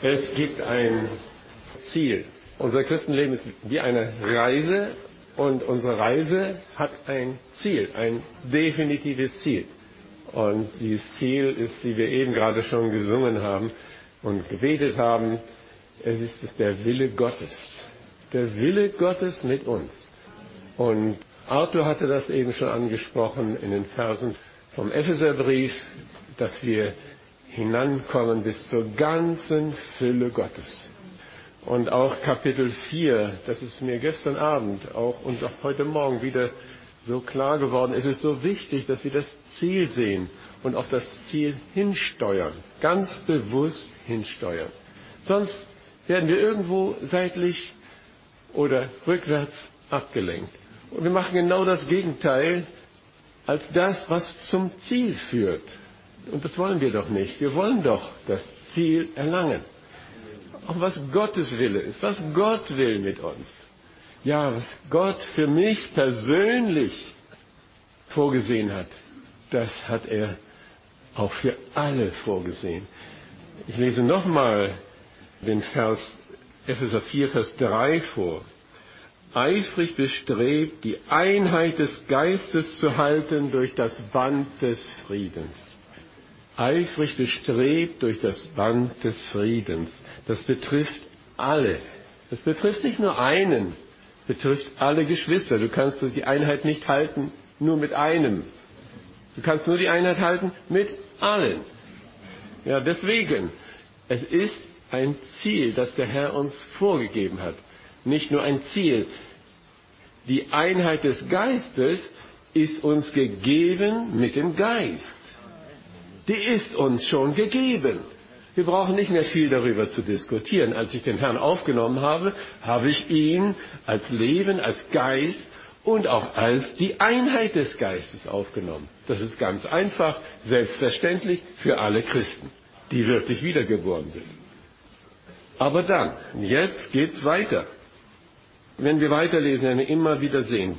Es gibt ein Ziel. Unser Christenleben ist wie eine Reise und unsere Reise hat ein Ziel, ein definitives Ziel. Und dieses Ziel ist, wie wir eben gerade schon gesungen haben und gebetet haben, es ist der Wille Gottes. Der Wille Gottes mit uns. Und Arthur hatte das eben schon angesprochen in den Versen vom Epheserbrief, dass wir hinankommen bis zur ganzen Fülle Gottes. Und auch Kapitel 4, das ist mir gestern Abend und auch heute Morgen wieder so klar geworden. Es ist so wichtig, dass wir das Ziel sehen und auf das Ziel hinsteuern. Ganz bewusst hinsteuern. Sonst werden wir irgendwo seitlich oder rückwärts abgelenkt. Und wir machen genau das Gegenteil als das, was zum Ziel führt. Und das wollen wir doch nicht. Wir wollen doch das Ziel erlangen. Auch was Gottes Wille ist, was Gott will mit uns. Ja, was Gott für mich persönlich vorgesehen hat, das hat er auch für alle vorgesehen. Ich lese nochmal den Vers Epheser 4, Vers 3 vor. Eifrig bestrebt, die Einheit des Geistes zu halten durch das Band des Friedens. Eifrig bestrebt durch das Band des Friedens. Das betrifft alle. Das betrifft nicht nur einen, betrifft alle Geschwister. Du kannst die Einheit nicht halten nur mit einem. Du kannst nur die Einheit halten mit allen. Ja, deswegen, es ist ein Ziel, das der Herr uns vorgegeben hat. Nicht nur ein Ziel. Die Einheit des Geistes ist uns gegeben mit dem Geist. Die ist uns schon gegeben. Wir brauchen nicht mehr viel darüber zu diskutieren. Als ich den Herrn aufgenommen habe, habe ich ihn als Leben, als Geist und auch als die Einheit des Geistes aufgenommen. Das ist ganz einfach, selbstverständlich für alle Christen, die wirklich wiedergeboren sind. Aber dann, jetzt geht's weiter. Wenn wir weiterlesen, werden wir immer wieder sehen,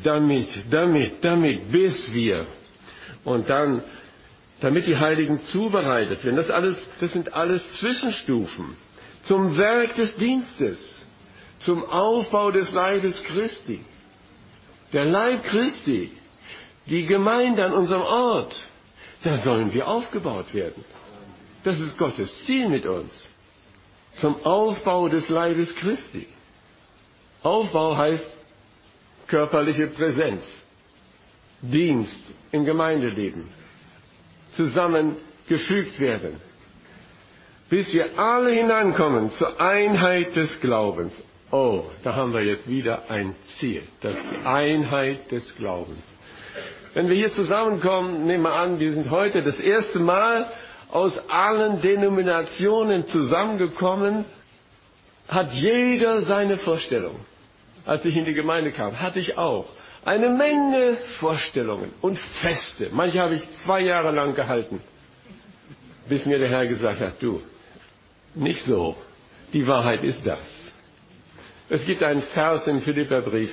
damit, bis wir. Und dann, damit die Heiligen zubereitet werden. Das sind alles Zwischenstufen. Zum Werk des Dienstes. Zum Aufbau des Leibes Christi. Der Leib Christi. Die Gemeinde an unserem Ort. Da sollen wir aufgebaut werden. Das ist Gottes Ziel mit uns. Zum Aufbau des Leibes Christi. Aufbau heißt körperliche Präsenz. Dienst im Gemeindeleben. Zusammengefügt werden. Bis wir alle hinankommen zur Einheit des Glaubens. Oh, da haben wir jetzt wieder ein Ziel. Das ist die Einheit des Glaubens. Wenn wir hier zusammenkommen, nehmen wir an, wir sind heute das erste Mal aus allen Denominationen zusammengekommen, hat jeder seine Vorstellung. Als ich in die Gemeinde kam, hatte ich auch eine Menge Vorstellungen und Feste. Manche habe ich 2 Jahre lang gehalten, bis mir der Herr gesagt hat, du, nicht so. Die Wahrheit ist das. Es gibt einen Vers im Philipperbrief,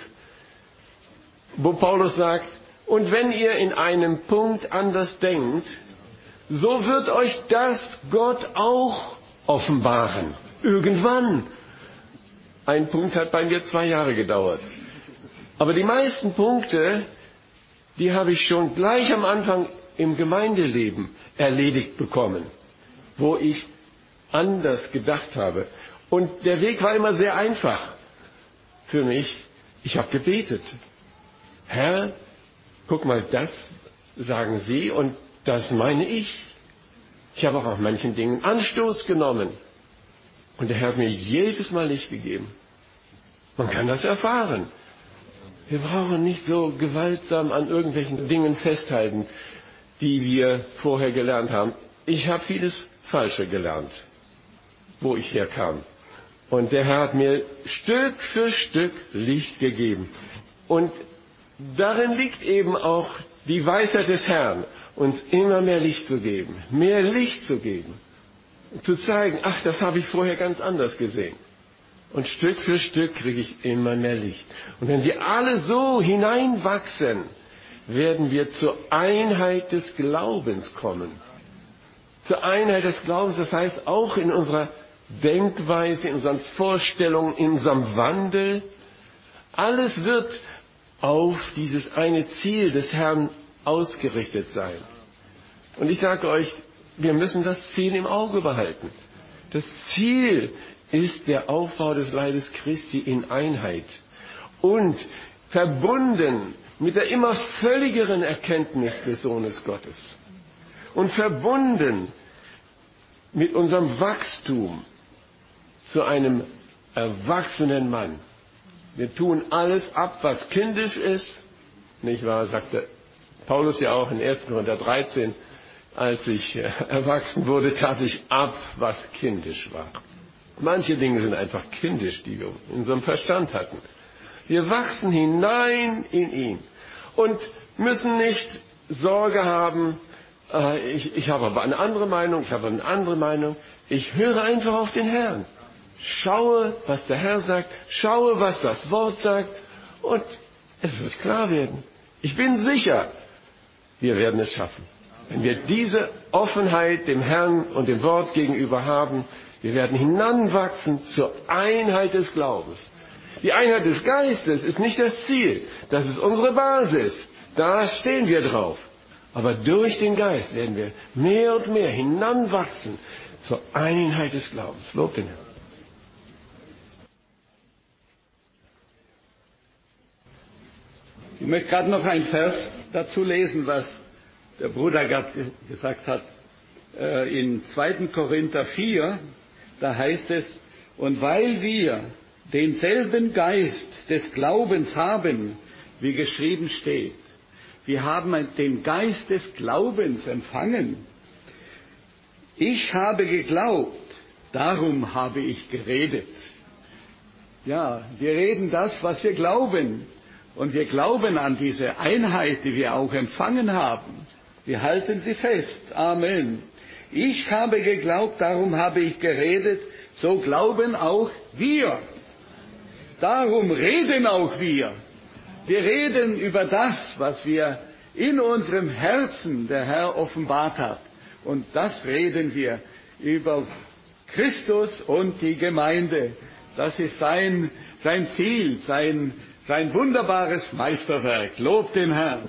wo Paulus sagt, und wenn ihr in einem Punkt anders denkt, so wird euch das Gott auch offenbaren. Irgendwann. Ein Punkt hat bei mir 2 Jahre gedauert. Aber die meisten Punkte, die habe ich schon gleich am Anfang im Gemeindeleben erledigt bekommen, wo ich anders gedacht habe. Und der Weg war immer sehr einfach für mich. Ich habe gebetet. Herr, guck mal, das sagen Sie und das meine ich. Ich habe auch auf manchen Dingen Anstoß genommen. Und der Herr hat mir jedes Mal Licht gegeben. Man kann das erfahren. Wir brauchen nicht so gewaltsam an irgendwelchen Dingen festhalten, die wir vorher gelernt haben. Ich habe vieles Falsche gelernt, wo ich herkam. Und der Herr hat mir Stück für Stück Licht gegeben. Und darin liegt eben auch die Weisheit des Herrn, uns immer mehr Licht zu geben. Mehr Licht zu geben. Zu zeigen, ach, das habe ich vorher ganz anders gesehen. Und Stück für Stück kriege ich immer mehr Licht. Und wenn wir alle so hineinwachsen, werden wir zur Einheit des Glaubens kommen. Zur Einheit des Glaubens, das heißt auch in unserer Denkweise, in unseren Vorstellungen, in unserem Wandel. Alles wird auf dieses eine Ziel des Herrn ausgerichtet sein. Und ich sage euch, wir müssen das Ziel im Auge behalten. Das Ziel ist der Aufbau des Leibes Christi in Einheit und verbunden mit der immer völligeren Erkenntnis des Sohnes Gottes und verbunden mit unserem Wachstum zu einem erwachsenen Mann. Wir tun alles ab, was kindisch ist, nicht wahr, sagte Paulus ja auch in 1. Korinther 13, als ich erwachsen wurde, tat ich ab, was kindisch war. Manche Dinge sind einfach kindisch, die wir in unserem Verstand hatten. Wir wachsen hinein in ihn und müssen nicht Sorge haben, ich habe aber eine andere Meinung, Ich höre einfach auf den Herrn. Schaue, was der Herr sagt, schaue, was das Wort sagt und es wird klar werden. Ich bin sicher, wir werden es schaffen. Wenn wir diese Offenheit dem Herrn und dem Wort gegenüber haben, wir werden hinanwachsen zur Einheit des Glaubens. Die Einheit des Geistes ist nicht das Ziel, das ist unsere Basis. Da stehen wir drauf. Aber durch den Geist werden wir mehr und mehr hinanwachsen zur Einheit des Glaubens. Lob den Herrn. Ich möchte gerade noch einen Vers dazu lesen, was der Bruder gerade gesagt hat. In 2. Korinther 4, da heißt es, und weil wir denselben Geist des Glaubens haben, wie geschrieben steht, wir haben den Geist des Glaubens empfangen. Ich habe geglaubt, darum habe ich geredet. Ja, wir reden das, was wir glauben. Und wir glauben an diese Einheit, die wir auch empfangen haben. Wir halten sie fest. Amen. Ich habe geglaubt, darum habe ich geredet. So glauben auch wir. Darum reden auch wir. Wir reden über das, was wir in unserem Herzen der Herr offenbart hat. Und das reden wir über Christus und die Gemeinde. Das ist sein Ziel, sein wunderbares Meisterwerk. Lob den Herrn.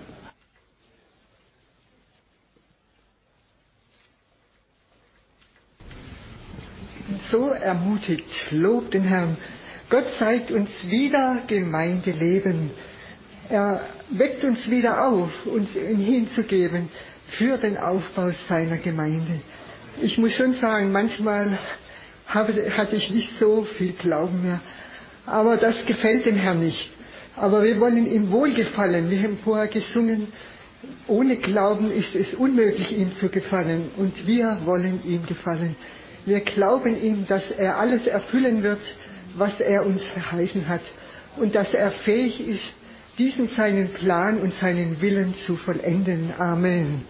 So ermutigt, lob den Herrn. Gott zeigt uns wieder Gemeindeleben. Er weckt uns wieder auf, uns hinzugeben für den Aufbau seiner Gemeinde. Ich muss schon sagen, manchmal hatte ich nicht so viel Glauben mehr. Aber das gefällt dem Herrn nicht. Aber wir wollen ihm wohlgefallen. Wir haben vorher gesungen, ohne Glauben ist es unmöglich, ihm zu gefallen. Und wir wollen ihm gefallen. Wir glauben ihm, dass er alles erfüllen wird, was er uns verheißen hat. Und dass er fähig ist, diesen seinen Plan und seinen Willen zu vollenden. Amen.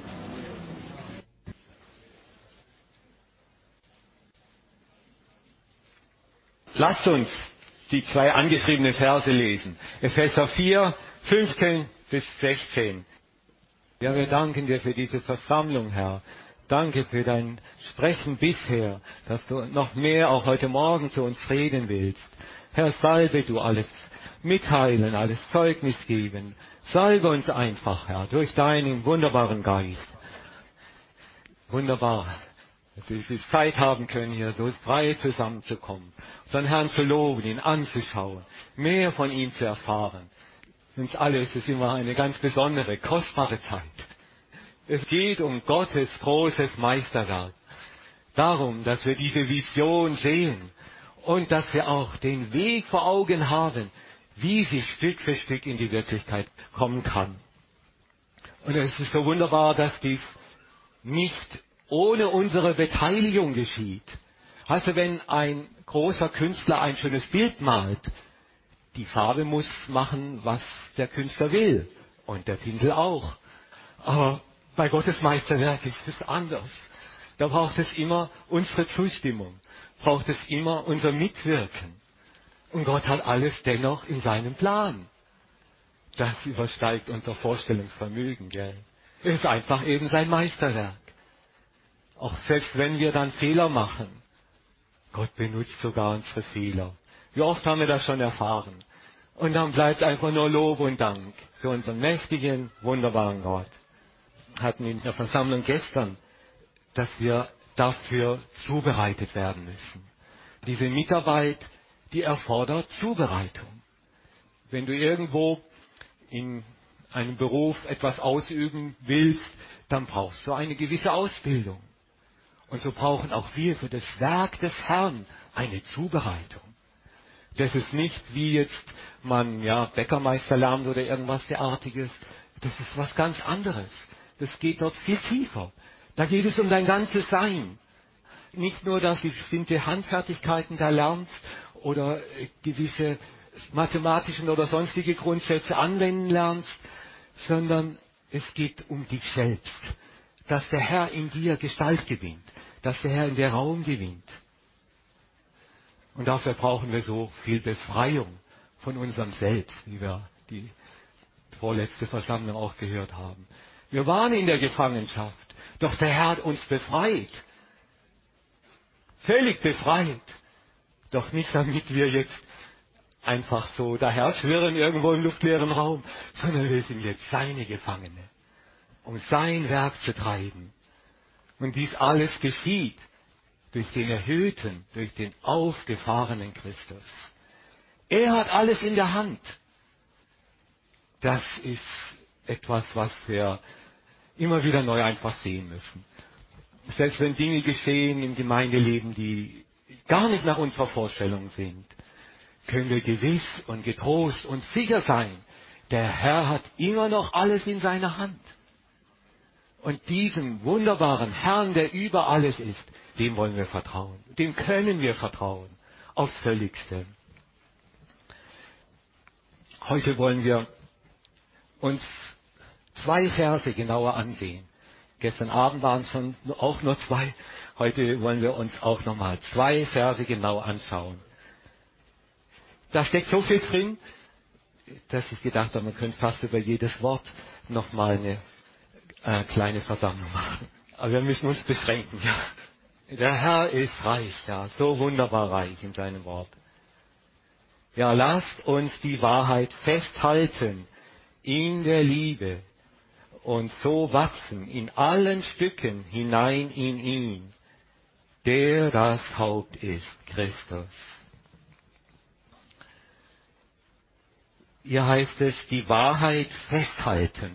Lasst uns die 2 angeschriebenen Verse lesen. Epheser 4, 15 bis 16. Ja, wir danken dir für diese Versammlung, Herr. Danke für dein Sprechen bisher, dass du noch mehr auch heute Morgen zu uns reden willst. Herr, salbe du alles mitteilen, alles Zeugnis geben. Salbe uns einfach, Herr, durch deinen wunderbaren Geist. Wunderbar, dass wir die Zeit haben können, hier so frei zusammenzukommen, unseren Herrn zu loben, ihn anzuschauen, mehr von ihm zu erfahren. Für uns alle ist es immer eine ganz besondere, kostbare Zeit. Es geht um Gottes großes Meisterwerk. Darum, dass wir diese Vision sehen und dass wir auch den Weg vor Augen haben, wie sie Stück für Stück in die Wirklichkeit kommen kann. Und es ist so wunderbar, dass dies nicht ohne unsere Beteiligung geschieht. Also wenn ein großer Künstler ein schönes Bild malt, die Farbe muss machen, was der Künstler will. Und der Pinsel auch. Aber bei Gottes Meisterwerk ist es anders. Da braucht es immer unsere Zustimmung, braucht es immer unser Mitwirken. Und Gott hat alles dennoch in seinem Plan. Das übersteigt unser Vorstellungsvermögen, gell? Es ist einfach eben sein Meisterwerk. Auch selbst wenn wir dann Fehler machen, Gott benutzt sogar unsere Fehler. Wie oft haben wir das schon erfahren? Und dann bleibt einfach nur Lob und Dank für unseren mächtigen, wunderbaren Gott. Wir hatten in der Versammlung gestern, dass wir dafür zubereitet werden müssen. Diese Mitarbeit, die erfordert Zubereitung. Wenn du irgendwo in einem Beruf etwas ausüben willst, dann brauchst du eine gewisse Ausbildung. Und so brauchen auch wir für das Werk des Herrn eine Zubereitung. Das ist nicht, wie jetzt man Bäckermeister lernt oder irgendwas derartiges. Das ist was ganz anderes. Das geht dort viel tiefer. Da geht es um dein ganzes Sein. Nicht nur, dass du bestimmte Handfertigkeiten da lernst oder gewisse mathematischen oder sonstige Grundsätze anwenden lernst, sondern es geht um dich selbst. Dass der Herr in dir Gestalt gewinnt. Dass der Herr in dir Raum gewinnt. Und dafür brauchen wir so viel Befreiung von unserem Selbst, wie wir die vorletzte Versammlung auch gehört haben. Wir waren in der Gefangenschaft, doch der Herr hat uns befreit. Völlig befreit. Doch nicht, damit wir jetzt einfach so daher schwirren irgendwo im luftleeren Raum, sondern wir sind jetzt seine Gefangene, um sein Werk zu treiben. Und dies alles geschieht durch den erhöhten, durch den aufgefahrenen Christus. Er hat alles in der Hand. Das ist etwas, was wir immer wieder neu einfach sehen müssen. Selbst wenn Dinge geschehen im Gemeindeleben, die gar nicht nach unserer Vorstellung sind, können wir gewiss und getrost und sicher sein, der Herr hat immer noch alles in seiner Hand. Und diesem wunderbaren Herrn, der über alles ist, dem wollen wir vertrauen. Dem können wir vertrauen. Aufs Völligste. Heute wollen wir uns 2 Verse genauer ansehen. Gestern Abend waren es schon auch nur 2. Heute wollen wir uns auch nochmal 2 Verse genau anschauen. Da steckt so viel drin, dass ich gedacht habe, man könnte fast über jedes Wort nochmal eine kleine Versammlung machen. Aber wir müssen uns beschränken. Ja. Der Herr ist reich, ja, so wunderbar reich in seinem Wort. Ja, lasst uns die Wahrheit festhalten in der Liebe und so wachsen in allen Stücken hinein in ihn, der das Haupt ist, Christus. Hier heißt es, die Wahrheit festhalten.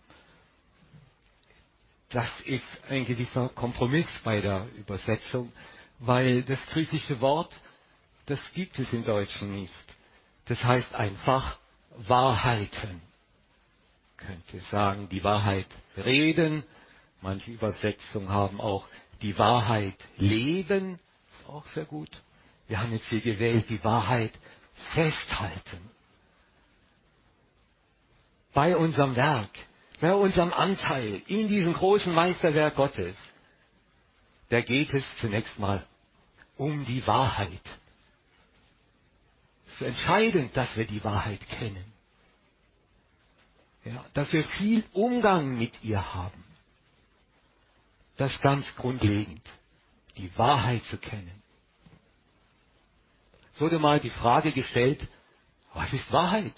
Das ist ein gewisser Kompromiss bei der Übersetzung, weil das griechische Wort, das gibt es im Deutschen nicht. Das heißt einfach Wahrheiten. Könnte sagen, die Wahrheit reden. Manche Übersetzungen haben auch die Wahrheit leben. Ist auch sehr gut. Wir haben jetzt hier gewählt, die Wahrheit festhalten. Bei unserem Werk, bei unserem Anteil in diesem großen Meisterwerk Gottes, da geht es zunächst mal um die Wahrheit. Es ist entscheidend, dass wir die Wahrheit kennen. Ja, dass wir viel Umgang mit ihr haben. Das ist ganz grundlegend, die Wahrheit zu kennen. Es wurde mal die Frage gestellt, was ist Wahrheit?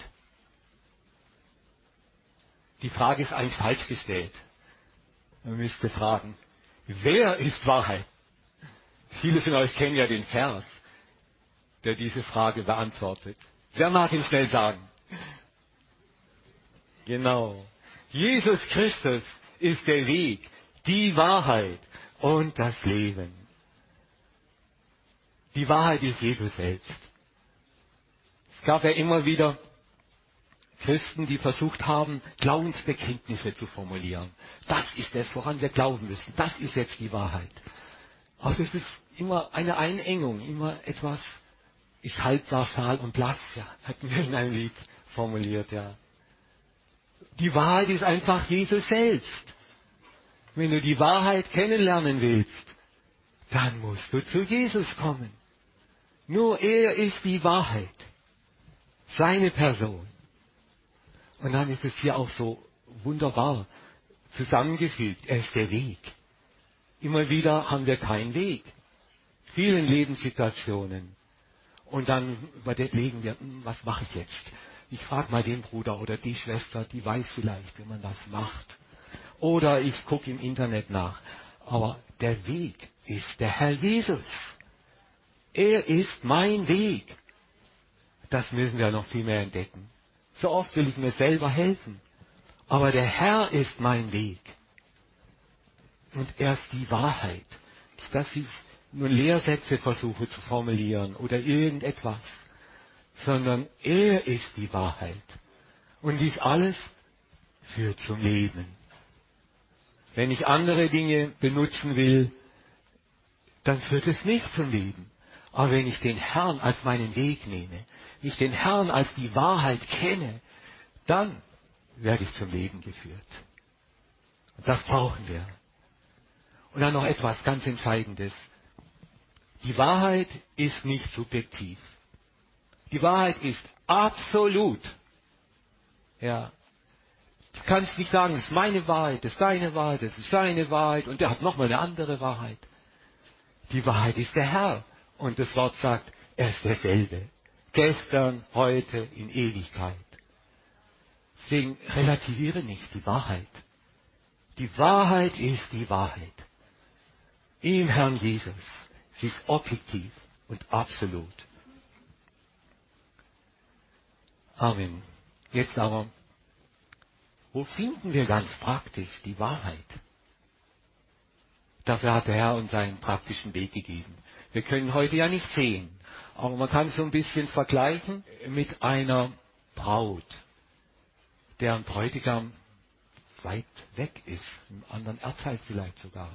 Die Frage ist eigentlich falsch gestellt. Man müsste fragen, wer ist Wahrheit? Viele von euch kennen ja den Vers, der diese Frage beantwortet. Wer mag ihn schnell sagen? Genau. Jesus Christus ist der Weg, die Wahrheit und das Leben. Die Wahrheit ist Jesus selbst. Es gab ja immer wieder Christen, die versucht haben, Glaubensbekenntnisse zu formulieren. Das ist es, woran wir glauben müssen. Das ist jetzt die Wahrheit. Aber es ist immer eine Einengung, immer etwas, ist halbgar, fahl und blass, ja, hatten wir in einem Lied formuliert, ja. Die Wahrheit ist einfach Jesus selbst. Wenn du die Wahrheit kennenlernen willst, dann musst du zu Jesus kommen. Nur er ist die Wahrheit. Seine Person. Und dann ist es hier auch so wunderbar zusammengefügt. Er ist der Weg. Immer wieder haben wir keinen Weg. vielen Lebenssituationen. Und dann überlegen wir, was mache ich jetzt? Ich frage mal den Bruder oder die Schwester, die weiß vielleicht, wie man das macht. Oder ich gucke im Internet nach. Aber der Weg ist der Herr Jesus. Er ist mein Weg. Das müssen wir noch viel mehr entdecken. So oft will ich mir selber helfen. Aber der Herr ist mein Weg. Und er ist die Wahrheit. Nicht, dass ich nur Lehrsätze versuche zu formulieren oder irgendetwas, sondern er ist die Wahrheit. Und dies alles führt zum Leben. Wenn ich andere Dinge benutzen will, dann führt es nicht zum Leben. Aber wenn ich den Herrn als meinen Weg nehme, ich den Herrn als die Wahrheit kenne, dann werde ich zum Leben geführt. Und das brauchen wir. Und dann noch etwas ganz Entscheidendes. Die Wahrheit ist nicht subjektiv. Die Wahrheit ist absolut. Ja. Du kannst nicht sagen, das ist meine Wahrheit, das ist deine Wahrheit, das ist deine Wahrheit und der hat nochmal eine andere Wahrheit. Die Wahrheit ist der Herr. Und das Wort sagt, er ist derselbe. Gestern, heute, in Ewigkeit. Deswegen relativiere nicht die Wahrheit. Die Wahrheit ist die Wahrheit. Im Herrn Jesus. Sie ist objektiv und absolut. Amen. Jetzt aber, wo finden wir ganz praktisch die Wahrheit? Dafür hat der Herr uns einen praktischen Weg gegeben. Wir können heute ja nicht sehen, aber man kann es so ein bisschen vergleichen mit einer Braut, deren Bräutigam weit weg ist, im anderen Erdteil vielleicht sogar.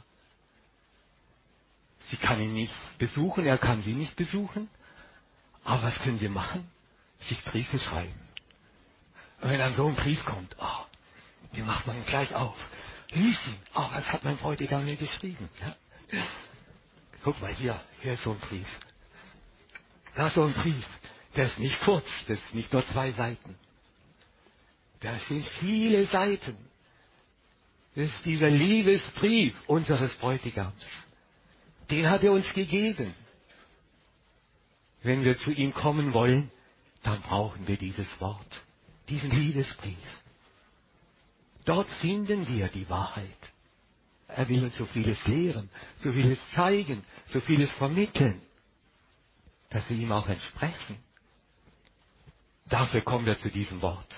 Sie kann ihn nicht besuchen, er kann sie nicht besuchen, aber was können sie machen? Sich Briefe schreiben. Und wenn dann so ein Brief kommt, den macht man gleich auf. Lies ihn. Was hat mein Bräutigam mir geschrieben? Ja? Guck mal hier ist so ein Brief. Da ist so ein Brief. Der ist nicht kurz, das ist nicht nur 2 Seiten. Da sind viele Seiten. Das ist dieser Liebesbrief unseres Bräutigams. Den hat er uns gegeben. Wenn wir zu ihm kommen wollen, dann brauchen wir dieses Wort, diesen Liebesbrief. Dort finden wir die Wahrheit. Er will uns so vieles lehren, so vieles zeigen, so vieles vermitteln, dass wir ihm auch entsprechen. Dafür kommen wir zu diesem Wort.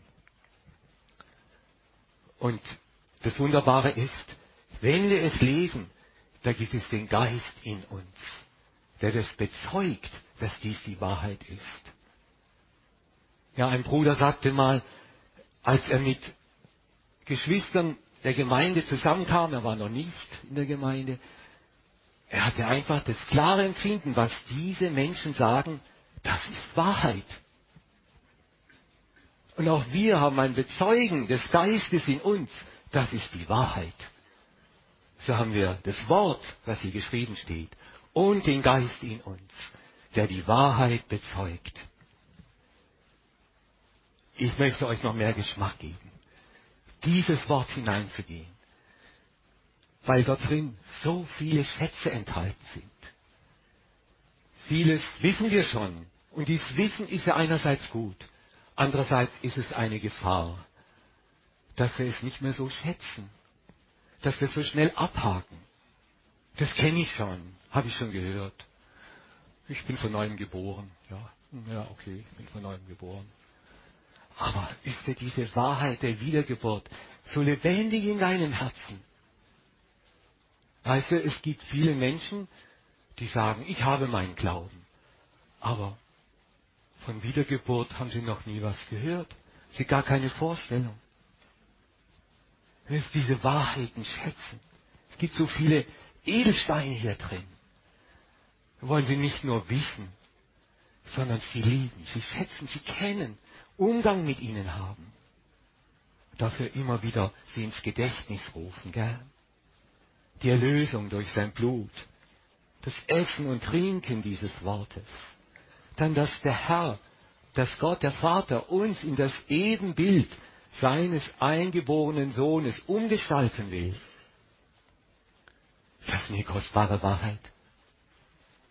Und das Wunderbare ist, wenn wir es lesen, da gibt es den Geist in uns, der das bezeugt, dass dies die Wahrheit ist. Ja, ein Bruder sagte mal, als er mit Geschwistern der Gemeinde zusammenkam, er war noch nicht in der Gemeinde, er hatte einfach das klare Empfinden, was diese Menschen sagen, das ist Wahrheit. Und auch wir haben ein Bezeugen des Geistes in uns, das ist die Wahrheit. So haben wir das Wort, was hier geschrieben steht, und den Geist in uns, der die Wahrheit bezeugt. Ich möchte euch noch mehr Geschmack geben, dieses Wort hineinzugehen, weil dort drin so viele Schätze enthalten sind. Vieles wissen wir schon, und dieses Wissen ist ja einerseits gut, andererseits ist es eine Gefahr, dass wir es nicht mehr so schätzen, dass wir es so schnell abhaken. Das kenne ich schon, habe ich schon gehört. Ich bin von neuem geboren. Ja, okay, ich bin von neuem geboren. Aber ist dir diese Wahrheit der Wiedergeburt so lebendig in deinem Herzen? Weißt du, es gibt viele Menschen, die sagen, ich habe meinen Glauben. Aber von Wiedergeburt haben sie noch nie was gehört. Sie gar keine Vorstellung. Willst diese Wahrheiten schätzen? Es gibt so viele Edelsteine hier drin. Wir wollen sie nicht nur wissen, sondern sie lieben, sie schätzen, sie kennen, Umgang mit ihnen haben. Dafür immer wieder sie ins Gedächtnis rufen, gell? Die Erlösung durch sein Blut, das Essen und Trinken dieses Wortes. Dann, dass der Herr, dass Gott, der Vater, uns in das Ebenbild seines eingeborenen Sohnes umgestalten will. Das ist eine kostbare Wahrheit.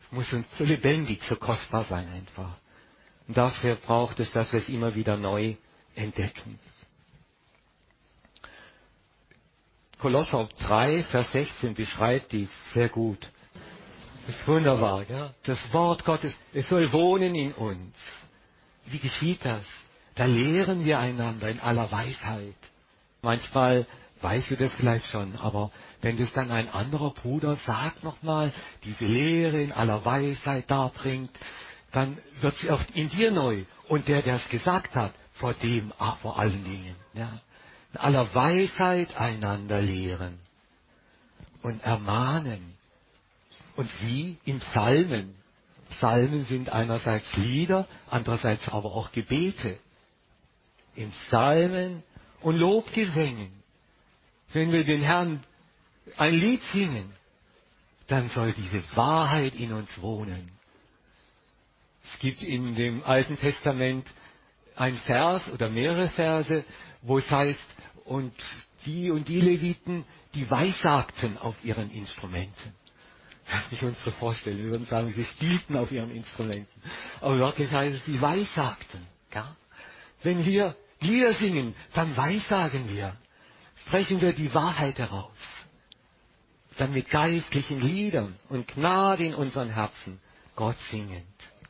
muss uns so lebendig, so kostbar sein einfach. Und dafür braucht es, dass wir es immer wieder neu entdecken. Kolosser 3, Vers 16 beschreibt dies sehr gut. Das ist wunderbar, ja? Das Wort Gottes, es soll wohnen in uns. Wie geschieht das? Da lehren wir einander in aller Weisheit. Manchmal weißt du das vielleicht schon, aber wenn das dann ein anderer Bruder sagt nochmal, diese Lehre in aller Weisheit darbringt, dann wird sie auch in dir neu. Und der es gesagt hat, vor allen Dingen. Ja. In aller Weisheit einander lehren und ermahnen. Und wie? In Psalmen. Psalmen sind einerseits Lieder, andererseits aber auch Gebete. In Psalmen und Lobgesängen. Wenn wir den Herrn ein Lied singen, dann soll diese Wahrheit in uns wohnen. Es gibt in dem Alten Testament ein Vers oder mehrere Verse, wo es heißt, und die Leviten, die weissagten auf ihren Instrumenten. Das ist nicht unsere Vorstellung. Wir würden sagen, sie spielten auf ihren Instrumenten. Aber wirklich heißt es, die weissagten. Ja? Wenn wir Lieder singen, dann weissagen wir. Sprechen wir die Wahrheit heraus. Dann mit geistlichen Liedern und Gnade in unseren Herzen Gott singend.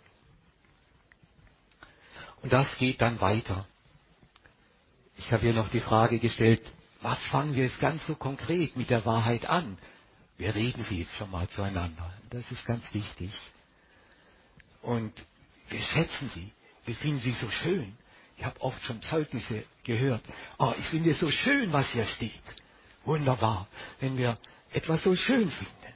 Und das geht dann weiter. Ich habe hier noch die Frage gestellt, was fangen wir jetzt ganz so konkret mit der Wahrheit an? Wir reden sie jetzt schon mal zueinander. Das ist ganz wichtig. Und wir schätzen sie. Wir finden sie so schön. Ich habe oft schon Zeugnisse gehört. Oh, ich finde es so schön, was hier steht. Wunderbar, wenn wir etwas so schön finden.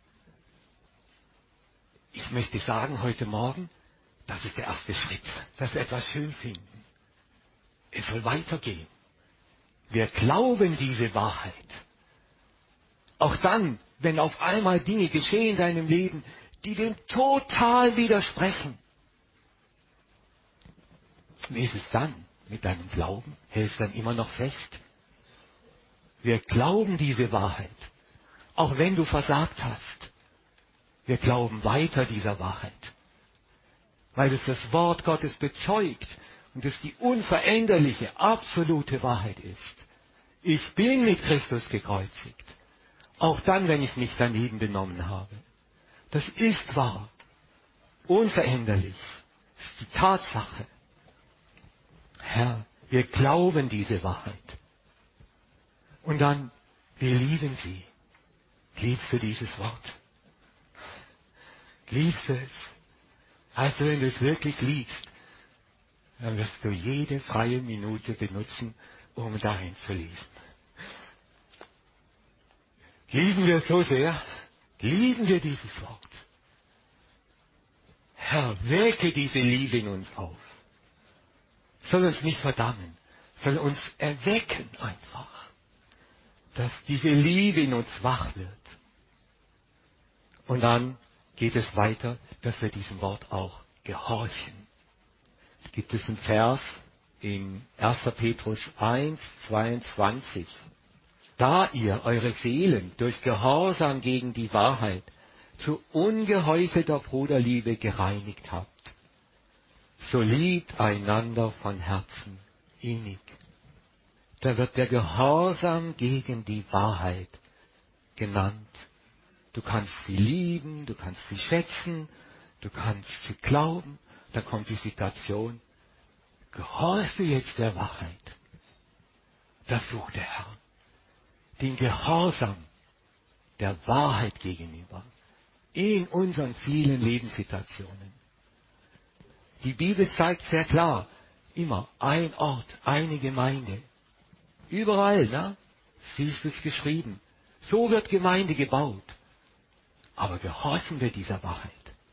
Ich möchte sagen, heute Morgen, das ist der erste Schritt, dass wir etwas schön finden. Es soll weitergehen. Wir glauben diese Wahrheit. Auch dann, wenn auf einmal Dinge geschehen in deinem Leben, die dem total widersprechen. Wie ist es dann mit deinem Glauben? Hältst du dann immer noch fest? Wir glauben diese Wahrheit. Auch wenn du versagt hast. Wir glauben weiter dieser Wahrheit. Weil es das Wort Gottes bezeugt und es die unveränderliche, absolute Wahrheit ist. Ich bin mit Christus gekreuzigt. Auch dann, wenn ich mich daneben benommen habe. Das ist wahr. Unveränderlich. Das ist die Tatsache. Herr, wir glauben diese Wahrheit. Und dann, wir lieben sie. Liebst du dieses Wort? Liebst du es? Also wenn du es wirklich liebst, dann wirst du jede freie Minute benutzen, um dahin zu lesen. Lieben wir es so sehr? Lieben wir dieses Wort? Herr, wecke diese Liebe in uns auf. Soll uns nicht verdammen, soll uns erwecken einfach, dass diese Liebe in uns wach wird. Und dann geht es weiter, dass wir diesem Wort auch gehorchen. Da gibt es einen Vers in 1. Petrus 1, 22. Da ihr eure Seelen durch Gehorsam gegen die Wahrheit zu ungeheuchelter Bruderliebe gereinigt habt, so liebt einander von Herzen innig. Da wird der Gehorsam gegen die Wahrheit genannt. Du kannst sie lieben, du kannst sie schätzen, du kannst sie glauben. Da kommt die Situation, gehorchst du jetzt der Wahrheit? Das sucht der Herr. Den Gehorsam der Wahrheit gegenüber in unseren vielen Lebenssituationen. Die Bibel zeigt sehr klar, immer ein Ort, eine Gemeinde. Überall, ne? Siehst du es geschrieben. So wird Gemeinde gebaut. Aber gehorchen wir dieser Wahrheit?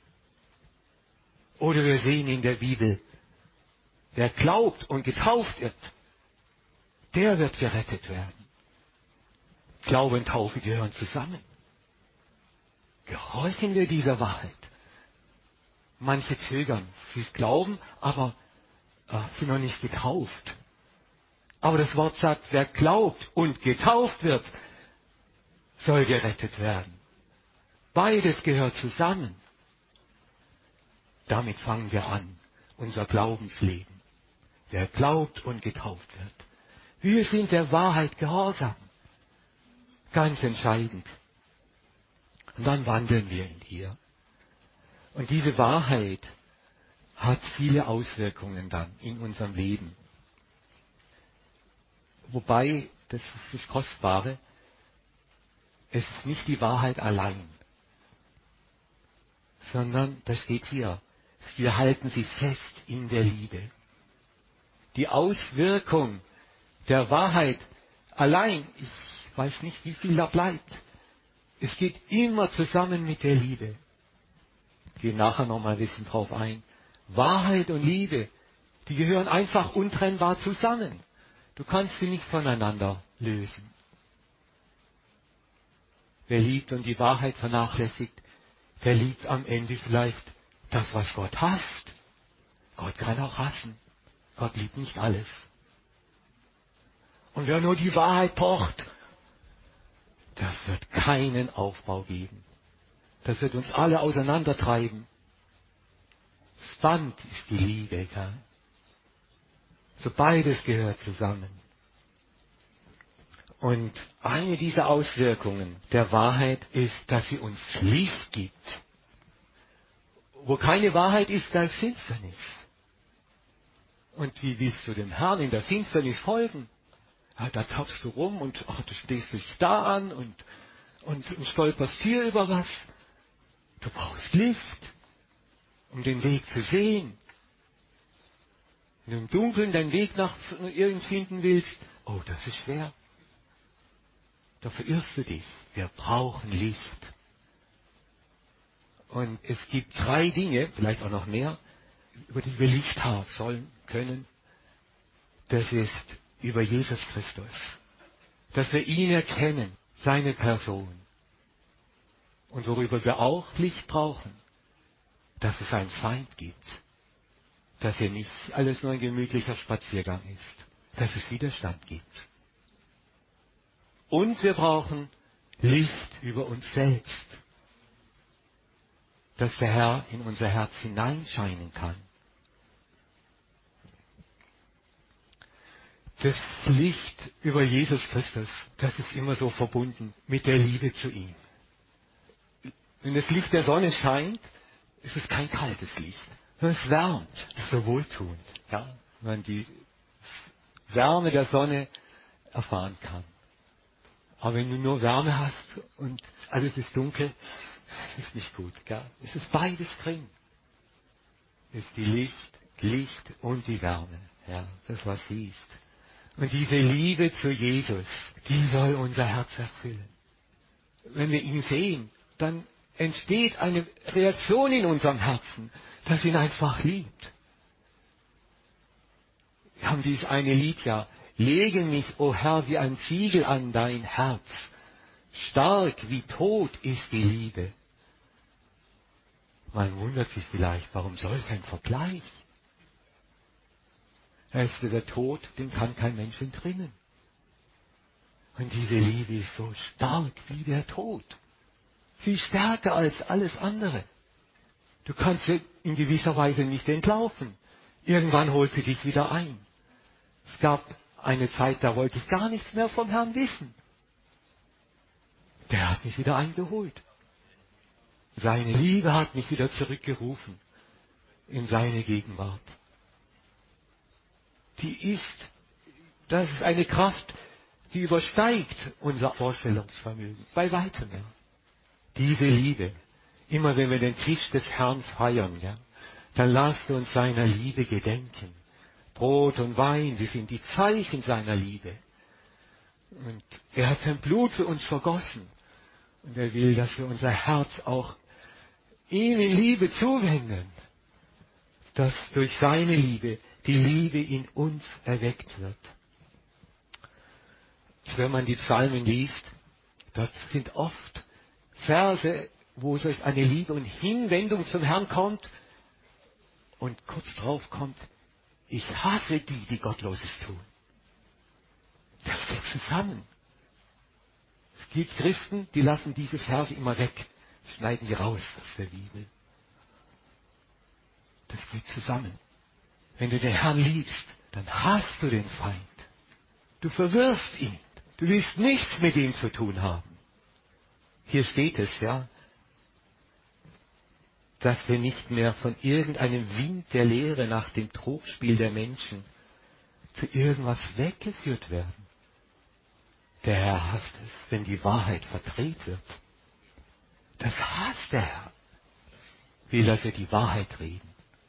Oder wir sehen in der Bibel, wer glaubt und getauft wird, der wird gerettet werden. Glaube und Taufe gehören zusammen. Gehorchen wir dieser Wahrheit? Manche zögern, sie glauben, aber sind noch nicht getauft. Aber das Wort sagt, wer glaubt und getauft wird, soll gerettet werden. Beides gehört zusammen. damit fangen wir an, unser Glaubensleben. Wer glaubt und getauft wird. Wir sind der Wahrheit gehorsam. Ganz entscheidend. Und dann wandeln wir in ihr. Und diese Wahrheit hat viele Auswirkungen dann in unserem Leben. Wobei, das ist das Kostbare, es ist nicht die Wahrheit allein, sondern, das steht hier, wir halten sie fest in der Liebe. Die Auswirkung der Wahrheit allein, ich weiß nicht, wie viel da bleibt. Es geht immer zusammen mit der Liebe. Ich gehe nachher nochmal ein bisschen drauf ein. Wahrheit und Liebe, die gehören einfach untrennbar zusammen. Du kannst sie nicht voneinander lösen. Wer liebt und die Wahrheit vernachlässigt, der liebt am Ende vielleicht das, was Gott hasst. Gott kann auch hassen. Gott liebt nicht alles. Und wer nur die Wahrheit pocht, das wird keinen Aufbau geben. Das wird uns alle auseinandertreiben. Das Band ist die Liebe, ja. So beides gehört zusammen. Und eine dieser Auswirkungen der Wahrheit ist, dass sie uns Licht gibt. Wo keine Wahrheit ist, da ist Finsternis. Und wie willst du dem Herrn in der Finsternis folgen? Ja, da tappst du rum und du stehst dich da an und stolperst hier über was. Du brauchst Licht, um den Weg zu sehen. Wenn du im Dunkeln deinen Weg nach irgend finden willst, oh, das ist schwer. Da verirrst du dich. Wir brauchen Licht. Und es gibt 3 Dinge, vielleicht auch noch mehr, über die wir Licht haben sollen, können. Das ist über Jesus Christus. Dass wir ihn erkennen, seine Person. Und worüber wir auch Licht brauchen, dass es einen Feind gibt. Dass er nicht alles nur ein gemütlicher Spaziergang ist. Dass es Widerstand gibt. Und wir brauchen Licht über uns selbst. Dass der Herr in unser Herz hineinscheinen kann. Das Licht über Jesus Christus, das ist immer so verbunden mit der Liebe zu ihm. Wenn das Licht der Sonne scheint, ist es kein kaltes Licht, sondern es wärmt. Das ist so wohltuend, ja, wenn man die Wärme der Sonne erfahren kann. Aber wenn du nur Wärme hast und alles ist dunkel, ist nicht gut. Gell? Es ist beides drin. Es ist die Licht und die Wärme. Ja, das was siehst. Und diese Liebe zu Jesus, die soll unser Herz erfüllen. Wenn wir ihn sehen, dann entsteht eine Reaktion in unserem Herzen, das ihn einfach liebt. Wir haben dieses eine Lied ja. Lege mich, o Herr, wie ein Siegel an dein Herz. Stark wie tot ist die Liebe. Man wundert sich vielleicht, warum solch ein Vergleich? Der Tod, den kann kein Mensch entrinnen. Und diese Liebe ist so stark wie der Tod. Sie ist stärker als alles andere. Du kannst sie in gewisser Weise nicht entlaufen. Irgendwann holt sie dich wieder ein. Es gab eine Zeit, da wollte ich gar nichts mehr vom Herrn wissen. Der hat mich wieder eingeholt. Seine Liebe hat mich wieder zurückgerufen in seine Gegenwart. Das ist eine Kraft, die übersteigt unser Vorstellungsvermögen. Bei weitem, ja. Diese Liebe. Immer wenn wir den Tisch des Herrn feiern, ja, dann lasst uns seiner Liebe gedenken. Brot und Wein, die sind die Zeichen seiner Liebe. Und er hat sein Blut für uns vergossen. Und er will, dass wir unser Herz auch ihm in Liebe zuwenden. Dass durch seine Liebe die Liebe in uns erweckt wird. Wenn man die Psalmen liest, dort sind oft Verse, wo solch eine Liebe und Hinwendung zum Herrn kommt und kurz drauf kommt, ich hasse die, die Gottloses tun. Das geht zusammen. Es gibt Christen, die lassen diese Verse immer weg, schneiden die raus aus der Bibel. Das geht zusammen. Wenn du den Herrn liebst, dann hast du den Feind. Du verwirrst ihn. Du willst nichts mit ihm zu tun haben. Hier steht es, ja, dass wir nicht mehr von irgendeinem Wind der Lehre nach dem Trugspiel der Menschen zu irgendwas weggeführt werden. Der Herr hasst es, wenn die Wahrheit verdreht wird. Das hasst der Herr. Will, dass wir die Wahrheit reden.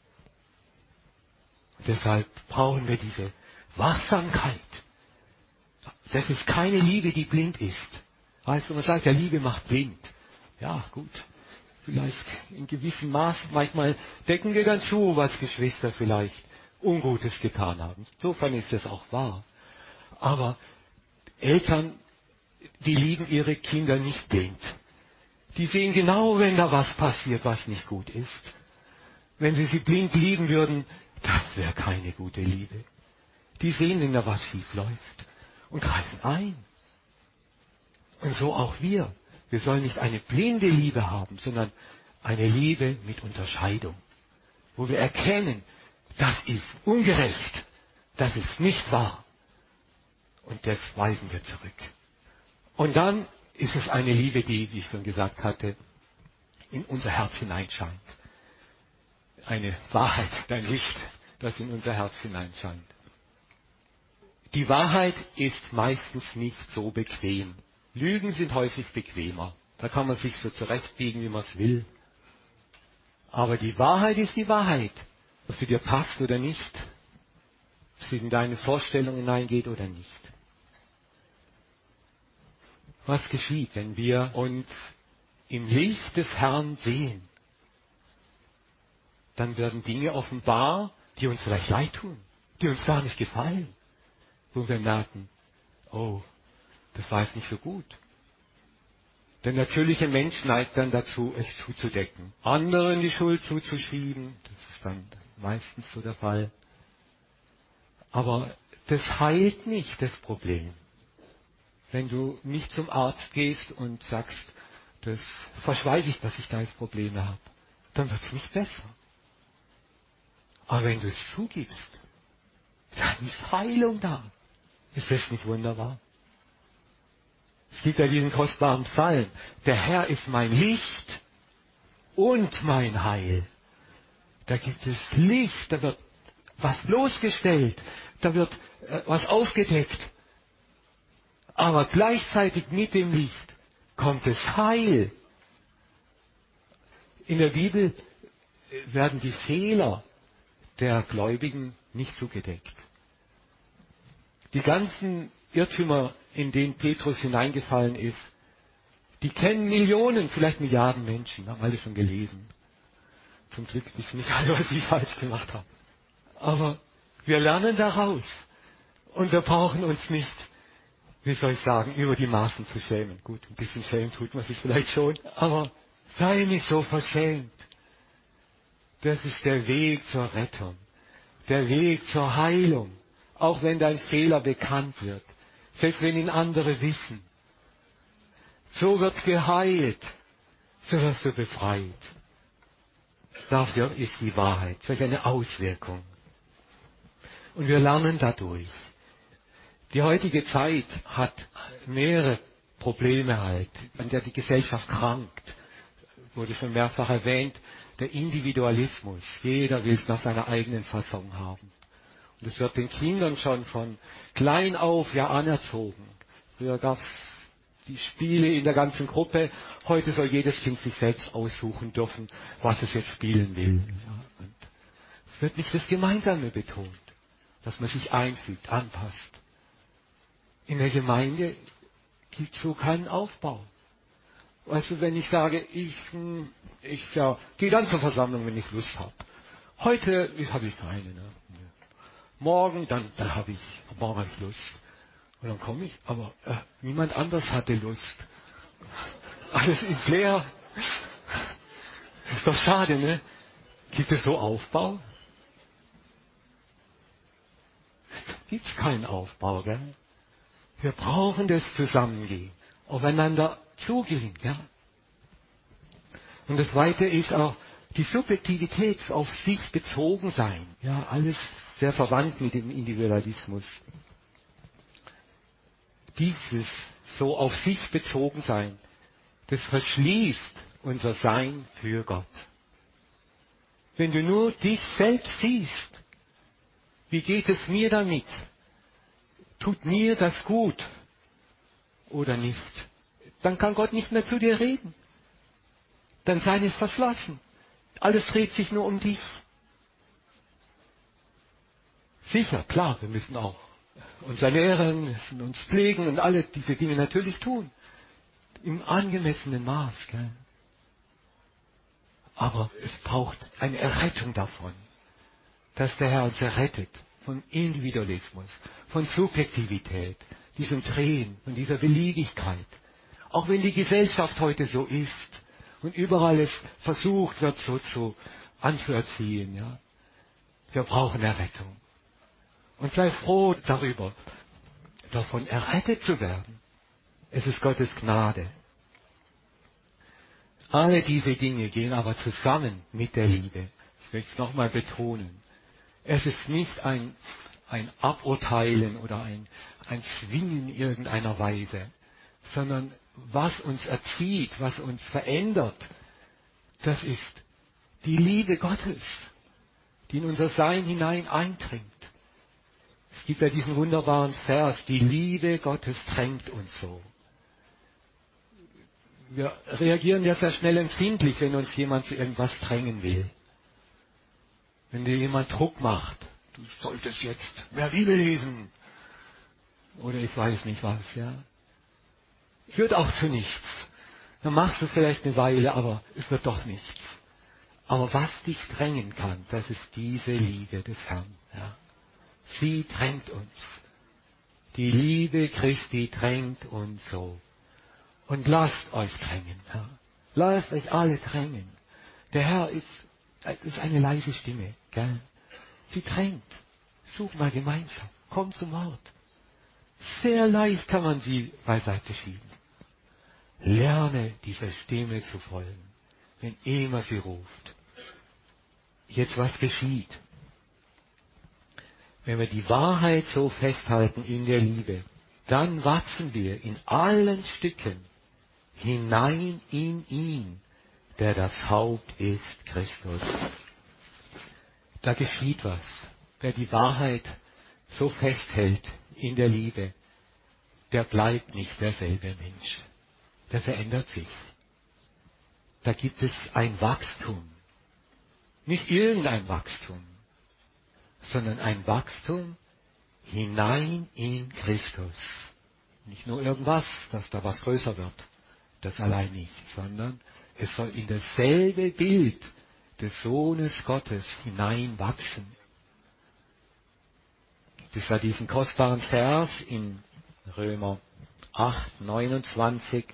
Und deshalb brauchen wir diese Wachsamkeit. Das ist keine Liebe, die blind ist. Weißt du, man sagt ja, Liebe macht blind. Ja, gut. Vielleicht in gewissem Maß, manchmal decken wir dann zu, was Geschwister vielleicht Ungutes getan haben. Insofern ist das auch wahr. Aber Eltern, die lieben ihre Kinder nicht blind. Die sehen genau, wenn da was passiert, was nicht gut ist. Wenn sie blind lieben würden, das wäre keine gute Liebe. Die sehen, wenn da was schief läuft und greifen ein. Und so auch wir. Wir sollen nicht eine blinde Liebe haben, sondern eine Liebe mit Unterscheidung. Wo wir erkennen, das ist ungerecht, das ist nicht wahr. Und das weisen wir zurück. Und dann ist es eine Liebe, die, wie ich schon gesagt hatte, in unser Herz hineinscheint. Eine Wahrheit, ein Licht, das in unser Herz hineinscheint. Die Wahrheit ist meistens nicht so bequem. Lügen sind häufig bequemer. Da kann man sich so zurechtbiegen, wie man es will. Aber die Wahrheit ist die Wahrheit. Ob sie dir passt oder nicht. Ob sie in deine Vorstellung hineingeht oder nicht. Was geschieht, wenn wir uns im Licht des Herrn sehen? Dann werden Dinge offenbar, die uns vielleicht leid tun, die uns gar nicht gefallen. Wo wir merken, oh, das war jetzt nicht so gut. Der natürliche Mensch neigt dann dazu, es zuzudecken. Anderen die Schuld zuzuschieben. Das ist dann meistens so der Fall. Aber das heilt nicht das Problem. Wenn du nicht zum Arzt gehst und sagst, das verschweige ich, dass ich da jetzt Probleme habe, dann wird es nicht besser. Aber wenn du es zugibst, dann ist Heilung da. Ist das nicht wunderbar? Es gibt ja diesen kostbaren Psalm. Der Herr ist mein Licht und mein Heil. Da gibt es Licht, da wird was bloßgestellt, da wird was aufgedeckt. Aber gleichzeitig mit dem Licht kommt es Heil. In der Bibel werden die Fehler der Gläubigen nicht zugedeckt. Die ganzen Irrtümer, in denen Petrus hineingefallen ist, die kennen Millionen, vielleicht Milliarden Menschen, haben alle schon gelesen. Zum Glück wissen nicht alle, was sie falsch gemacht haben. Aber wir lernen daraus. Und wir brauchen uns nicht, wie soll ich sagen, über die Maßen zu schämen. Gut, ein bisschen schämen tut man sich vielleicht schon, aber sei nicht so verschämt. Das ist der Weg zur Rettung, der Weg zur Heilung. Auch wenn dein Fehler bekannt wird, selbst wenn ihn andere wissen. So wird geheilt, so wirst du befreit. Dafür ist die Wahrheit, solch eine Auswirkung. Und wir lernen dadurch. Die heutige Zeit hat mehrere Probleme halt, an der die Gesellschaft krankt. Wurde schon mehrfach erwähnt, der Individualismus. Jeder will es nach seiner eigenen Fassung haben. Und es wird den Kindern schon von klein auf ja anerzogen. Früher gab es die Spiele in der ganzen Gruppe. Heute soll jedes Kind sich selbst aussuchen dürfen, was es jetzt spielen will. Ja, und es wird nicht das Gemeinsame betont, dass man sich einfügt, anpasst. In der Gemeinde gibt es so keinen Aufbau. Weißt du, wenn ich sage, ich gehe dann zur Versammlung, wenn ich Lust habe. Heute habe ich keine. Ne? Morgen, dann habe ich Lust. Und dann komme ich, aber niemand anders hatte Lust. Alles ist leer. Ist doch schade, ne? Gibt es so Aufbau? Gibt es keinen Aufbau, gell? Wir brauchen das Zusammengehen, aufeinander zugehen, ja? Und das Zweite ist auch Die Subjektivität auf sich bezogen sein, ja, alles sehr verwandt mit dem Individualismus. Dieses so auf sich bezogen sein, das verschließt unser Sein für Gott. Wenn du nur dich selbst siehst, wie geht es mir damit? Tut mir das gut oder nicht? Dann kann Gott nicht mehr zu dir reden. Dein Sein ist verschlossen. Alles dreht sich nur um dich. Sicher, klar, wir müssen auch uns ernähren, müssen uns pflegen und alle diese Dinge natürlich tun. Im angemessenen Maß. Gell? Aber es braucht eine Errettung davon, dass der Herr uns errettet von Individualismus, von Subjektivität, diesem Drehen, von dieser Beliebigkeit. Auch wenn die Gesellschaft heute so ist und überall es versucht wird, so anzuerziehen. Ja? Wir brauchen Errettung. Und sei froh darüber, davon errettet zu werden. Es ist Gottes Gnade. Alle diese Dinge gehen aber zusammen mit der Liebe. Ich möchte es nochmal betonen. Es ist nicht ein Aburteilen oder ein Zwingen in irgendeiner Weise, sondern was uns erzieht, was uns verändert, das ist die Liebe Gottes, die in unser Sein hinein eindringt. Es gibt ja diesen wunderbaren Vers, die Liebe Gottes drängt uns so. Wir reagieren ja sehr schnell empfindlich, wenn uns jemand zu irgendwas drängen will. Wenn dir jemand Druck macht, du solltest jetzt mehr Bibel lesen. Oder ich weiß nicht was, ja. Führt auch zu nichts. Dann machst du es vielleicht eine Weile, aber es wird doch nichts. Aber was dich drängen kann, das ist diese Liebe des Herrn. Ja. Sie drängt uns. Die Liebe Christi drängt uns so. Und lasst euch drängen. Ja. Lasst euch alle drängen. Der Herr ist eine leise Stimme. Gell? Sie drängt. Such mal Gemeinschaft. Komm zum Wort. Sehr leicht kann man sie beiseite schieben. Lerne dieser Stimme zu folgen, wenn immer sie ruft. Jetzt was geschieht? Wenn wir die Wahrheit so festhalten in der Liebe, dann wachsen wir in allen Stücken hinein in ihn, der das Haupt ist, Christus. Da geschieht was. Wer die Wahrheit so festhält in der Liebe, der bleibt nicht derselbe Mensch. Der verändert sich. Da gibt es ein Wachstum. Nicht irgendein Wachstum, sondern ein Wachstum hinein in Christus. Nicht nur irgendwas, dass da was größer wird. Das allein nicht, sondern es soll in dasselbe Bild des Sohnes Gottes hineinwachsen. Das war diesen kostbaren Vers in Römer 8, 29.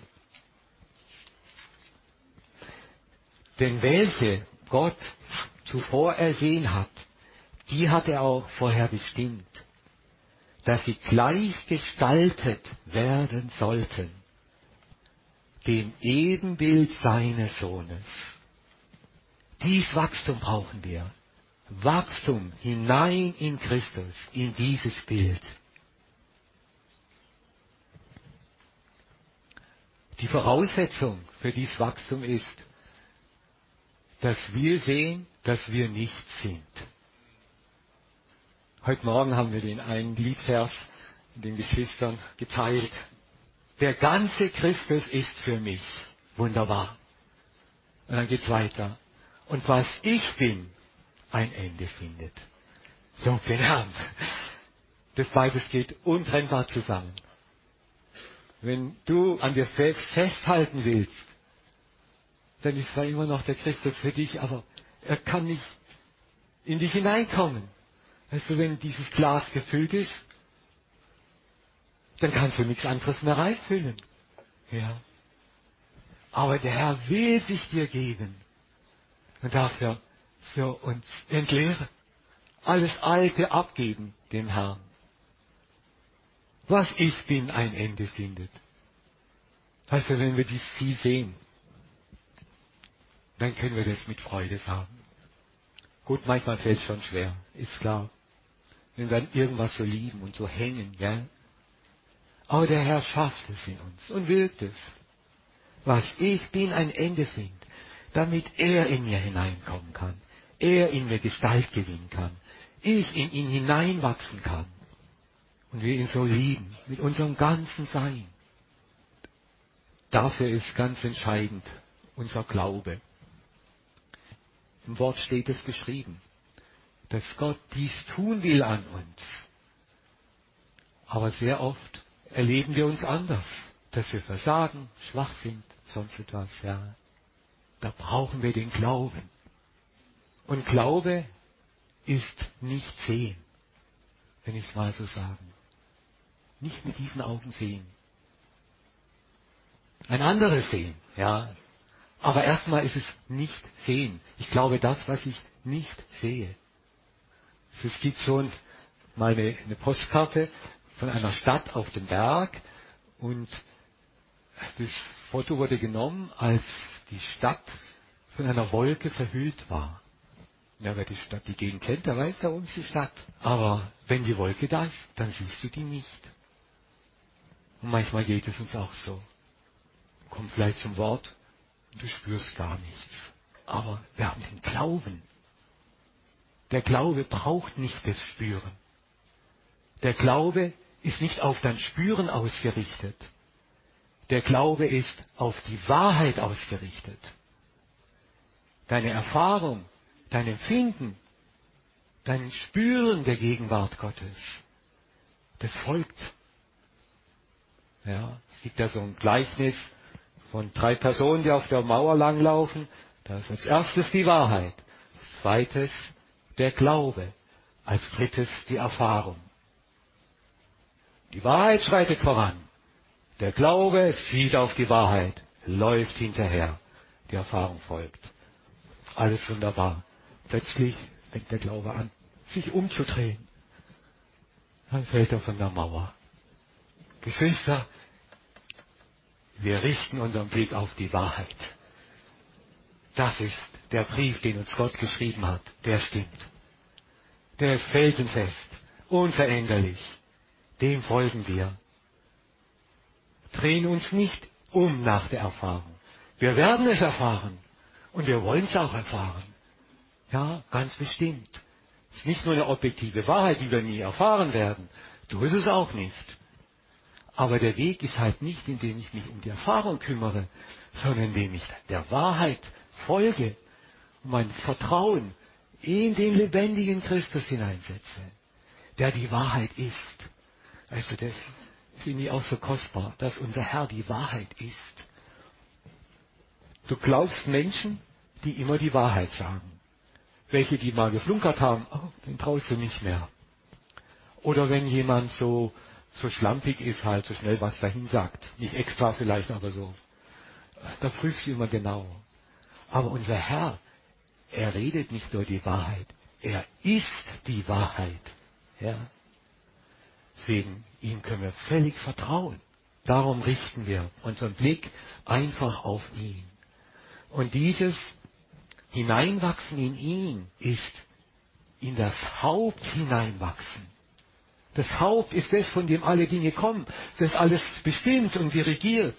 Denn welche Gott zuvor ersehen hat, die hat er auch vorher bestimmt, dass sie gleich gestaltet werden sollten, dem Ebenbild seines Sohnes. Dies Wachstum brauchen wir. Wachstum hinein in Christus, in dieses Bild. Die Voraussetzung für dieses Wachstum ist, dass wir sehen, dass wir nichts sind. Heute Morgen haben wir den einen Liedvers mit den Geschwistern geteilt. Der ganze Christus ist für mich. Wunderbar. Und dann geht's weiter. Und was ich bin, ein Ende findet. Lob den Herrn. Das beides geht untrennbar zusammen. Wenn du an dir selbst festhalten willst, dann ist zwar immer noch der Christus für dich, aber er kann nicht in dich hineinkommen. Weißt du, wenn dieses Glas gefüllt ist, dann kannst du nichts anderes mehr reinfüllen. Ja. Aber der Herr will sich dir geben und dafür für uns entleeren. Alles Alte abgeben dem Herrn. Was ich bin, ein Ende findet. Also wenn wir dies Ziel sehen, dann können wir das mit Freude sagen. Gut, manchmal fällt es schon schwer, ist klar. Wenn wir dann irgendwas so lieben und so hängen, ja. Aber der Herr schafft es in uns und wirkt es. Was ich bin, ein Ende findet, damit er in mir hineinkommen kann, er in mir Gestalt gewinnen kann, ich in ihn hineinwachsen kann und wir ihn so lieben, mit unserem ganzen Sein. Dafür ist ganz entscheidend unser Glaube. Im Wort steht es geschrieben, dass Gott dies tun will an uns. Aber sehr oft erleben wir uns anders, dass wir versagen, schwach sind, sonst etwas, ja. Da brauchen wir den Glauben. Und Glaube ist nicht sehen, wenn ich es mal so sagen. Nicht mit diesen Augen sehen. Ein anderes Sehen, ja. Aber erstmal ist es nicht sehen. Ich glaube das, was ich nicht sehe. Es gibt schon mal eine Postkarte von einer Stadt auf dem Berg und das Foto wurde genommen, als die Stadt von einer Wolke verhüllt war. Ja, wer die Gegend kennt, der weiß, da oben ist die Stadt. Aber wenn die Wolke da ist, dann siehst du die nicht. Und manchmal geht es uns auch so. Kommt vielleicht zum Wort und du spürst gar nichts. Aber wir haben den Glauben. Der Glaube braucht nicht das Spüren. Der Glaube ist nicht auf dein Spüren ausgerichtet. Der Glaube ist auf die Wahrheit ausgerichtet. Deine Erfahrung, dein Empfinden, dein Spüren der Gegenwart Gottes, das folgt. Ja, es gibt ja so ein Gleichnis von 3 Personen, die auf der Mauer langlaufen. Da ist als erstes die Wahrheit, als zweites der Glaube, als drittes die Erfahrung. Die Wahrheit schreitet voran. Der Glaube sieht auf die Wahrheit, läuft hinterher. Die Erfahrung folgt. Alles wunderbar. Plötzlich fängt der Glaube an, sich umzudrehen. Dann fällt er von der Mauer. Geschwister, wir richten unseren Blick auf die Wahrheit. Das ist der Brief, den uns Gott geschrieben hat. Der stimmt. Der ist felsenfest, unveränderlich. Dem folgen wir. Drehen uns nicht um nach der Erfahrung. Wir werden es erfahren. Und wir wollen es auch erfahren. Ja, ganz bestimmt. Es ist nicht nur eine objektive Wahrheit, die wir nie erfahren werden. So ist es auch nicht. Aber der Weg ist halt nicht, indem ich mich um die Erfahrung kümmere, sondern indem ich der Wahrheit folge und mein Vertrauen in den lebendigen Christus hineinsetze, der die Wahrheit ist. Also das finde ich auch so kostbar, dass unser Herr die Wahrheit ist. Du glaubst Menschen, die immer die Wahrheit sagen. Welche, die mal geflunkert haben, oh, den traust du nicht mehr. Oder wenn jemand so schlampig ist, halt so schnell was dahin sagt. Nicht extra vielleicht, aber so. Da prüfst du immer genau. Aber unser Herr, er redet nicht nur die Wahrheit. Er ist die Wahrheit. Ja. Deswegen, ihm können wir völlig vertrauen. Darum richten wir unseren Blick einfach auf ihn. Und dieses Hineinwachsen in ihn ist in das Haupt hineinwachsen. Das Haupt ist das, von dem alle Dinge kommen, das alles bestimmt und dirigiert.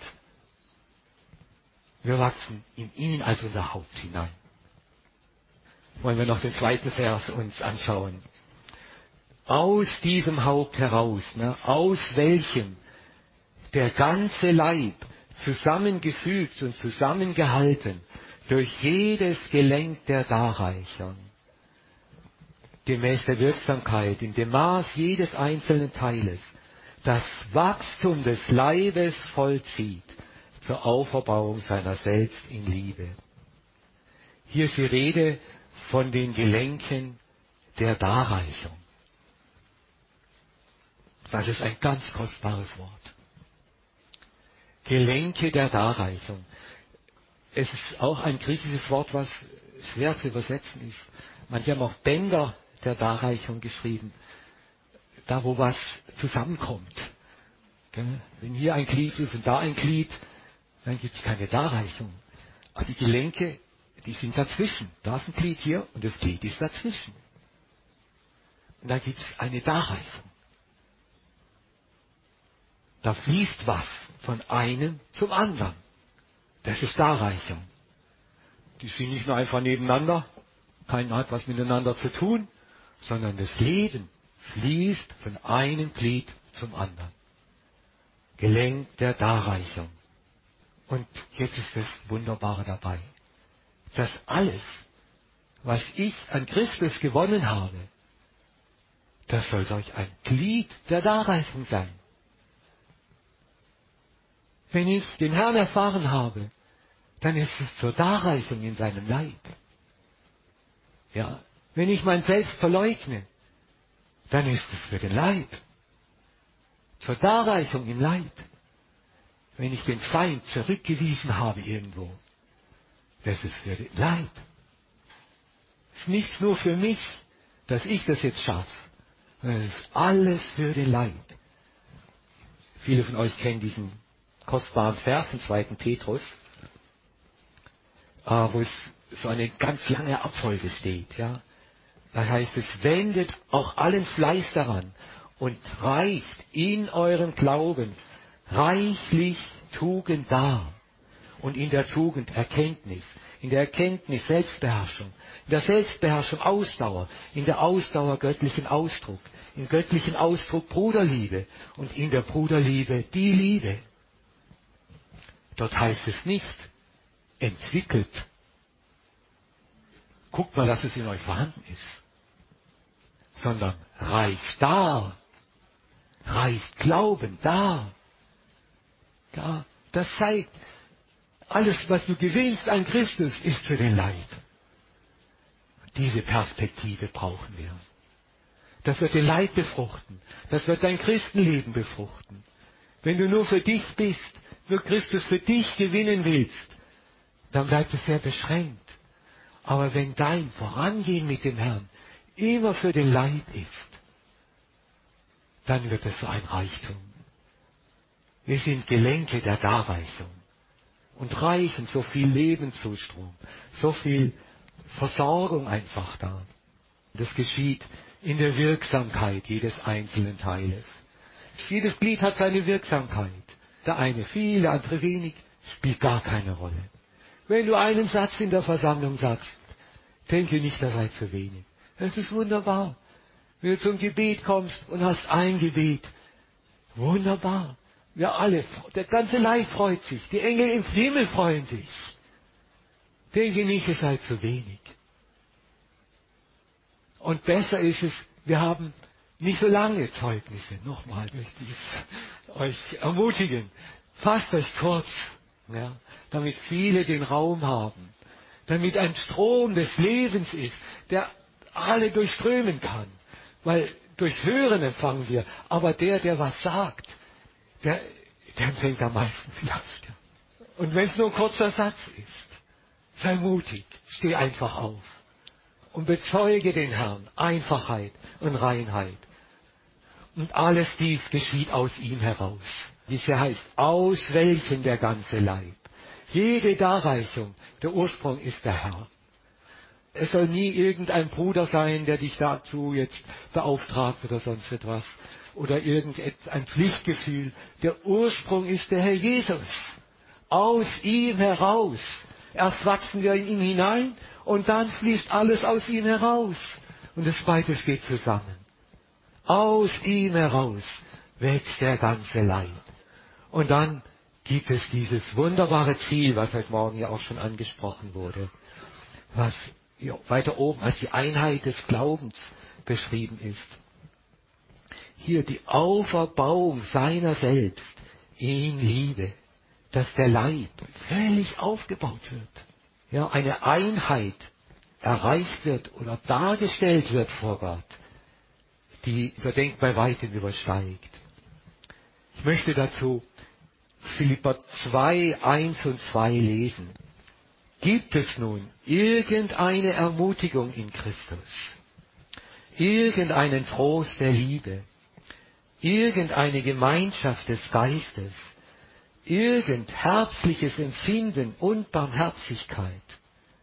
Wir wachsen in ihn als unser Haupt hinein. Wollen wir noch den 2. Vers uns anschauen. Aus diesem Haupt heraus, aus welchem der ganze Leib zusammengefügt und zusammengehalten durch jedes Gelenk der Darreichung, gemäß der Wirksamkeit, in dem Maß jedes einzelnen Teiles, das Wachstum des Leibes vollzieht zur Auferbauung seiner selbst in Liebe. Hier ist die Rede von den Gelenken der Darreichung. Das ist ein ganz kostbares Wort. Gelenke der Darreichung. Es ist auch ein griechisches Wort, was schwer zu übersetzen ist. Manche haben auch Bänder der Darreichung geschrieben. Da, wo was zusammenkommt. Wenn hier ein Glied ist und da ein Glied, dann gibt es keine Darreichung. Aber die Gelenke die sind dazwischen. Da ist ein Glied hier und das Glied ist dazwischen. Und da gibt es eine Darreichung. Da fließt was von einem zum anderen. Das ist Darreichung. Die sind nicht nur einfach nebeneinander, keiner hat was miteinander zu tun, sondern das Leben fließt von einem Glied zum anderen. Gelenk der Darreichung. Und jetzt ist das Wunderbare dabei. Das alles, was ich an Christus gewonnen habe, das soll euch ein Glied der Darreichung sein. Wenn ich den Herrn erfahren habe, dann ist es zur Darreichung in seinem Leib. Ja, wenn ich mein Selbst verleugne, dann ist es für den Leib. Zur Darreichung im Leib. Wenn ich den Feind zurückgewiesen habe irgendwo, das ist für den Leib. Es ist nichts nur für mich, dass ich das jetzt schaffe. Es ist alles für den Leib. Viele von euch kennen diesen kostbaren Vers im 2. Petrus, wo es so eine ganz lange Abfolge steht. Ja? Da heißt es, wendet auch allen Fleiß daran und reicht in eurem Glauben reichlich Tugend dar. Und in der Tugend Erkenntnis, in der Erkenntnis Selbstbeherrschung, in der Selbstbeherrschung Ausdauer, in der Ausdauer göttlichen Ausdruck, im göttlichen Ausdruck Bruderliebe und in der Bruderliebe die Liebe. Dort heißt es nicht, entwickelt. Guckt mal, dass es in euch vorhanden ist. Sondern reicht da. Reicht Glauben da. Ja, das zeigt, alles, was du gewinnst an Christus, ist für den Leib. Diese Perspektive brauchen wir. Das wird den Leib befruchten. Das wird dein Christenleben befruchten. Wenn du nur für dich bist, nur Christus für dich gewinnen willst, dann bleibt es sehr beschränkt. Aber wenn dein Vorangehen mit dem Herrn immer für den Leib ist, dann wird es so ein Reichtum. Wir sind Gelenke der Darreichung und reichen so viel Lebenszustrom, so viel Versorgung einfach da. Das geschieht in der Wirksamkeit jedes einzelnen Teiles. Jedes Glied hat seine Wirksamkeit. Der eine viel, der andere wenig, spielt gar keine Rolle. Wenn du einen Satz in der Versammlung sagst, denke nicht, das sei zu wenig. Es ist wunderbar. Wenn du zum Gebet kommst und hast ein Gebet, wunderbar. Wir alle, der ganze Leib freut sich. Die Engel im Himmel freuen sich. Denke nicht, es sei zu wenig. Und besser ist es, wir haben nicht so lange Zeugnisse. Nochmal möchte ich euch ermutigen. Fasst euch kurz, ja, damit viele den Raum haben. Damit ein Strom des Lebens ist, der alle durchströmen kann. Weil durchs Hören empfangen wir. Aber der was sagt, der empfängt am meisten vielleicht. Und wenn es nur ein kurzer Satz ist, sei mutig, steh einfach auf und bezeuge den Herrn Einfachheit und Reinheit. Und alles dies geschieht aus ihm heraus. Wie es ja heißt, aus welchem der ganze Leib. Jede Darreichung, der Ursprung ist der Herr. Es soll nie irgendein Bruder sein, der dich dazu jetzt beauftragt oder sonst etwas. Oder irgendein Pflichtgefühl. Der Ursprung ist der Herr Jesus. Aus ihm heraus. Erst wachsen wir in ihn hinein und dann fließt alles aus ihm heraus. Und das beides geht zusammen. Aus ihm heraus wächst der ganze Leib. Und dann gibt es dieses wunderbare Ziel, was heute Morgen ja auch schon angesprochen wurde, was weiter oben als die Einheit des Glaubens beschrieben ist. Hier die Auferbauung seiner selbst in Liebe, dass der Leib völlig aufgebaut wird. Ja, eine Einheit erreicht wird oder dargestellt wird vor Gott, die unser Denken bei weitem übersteigt. Ich möchte dazu Philipper 2, 1 und 2 lesen. Gibt es nun irgendeine Ermutigung in Christus, irgendeinen Trost der Liebe, irgendeine Gemeinschaft des Geistes, irgend herzliches Empfinden und Barmherzigkeit,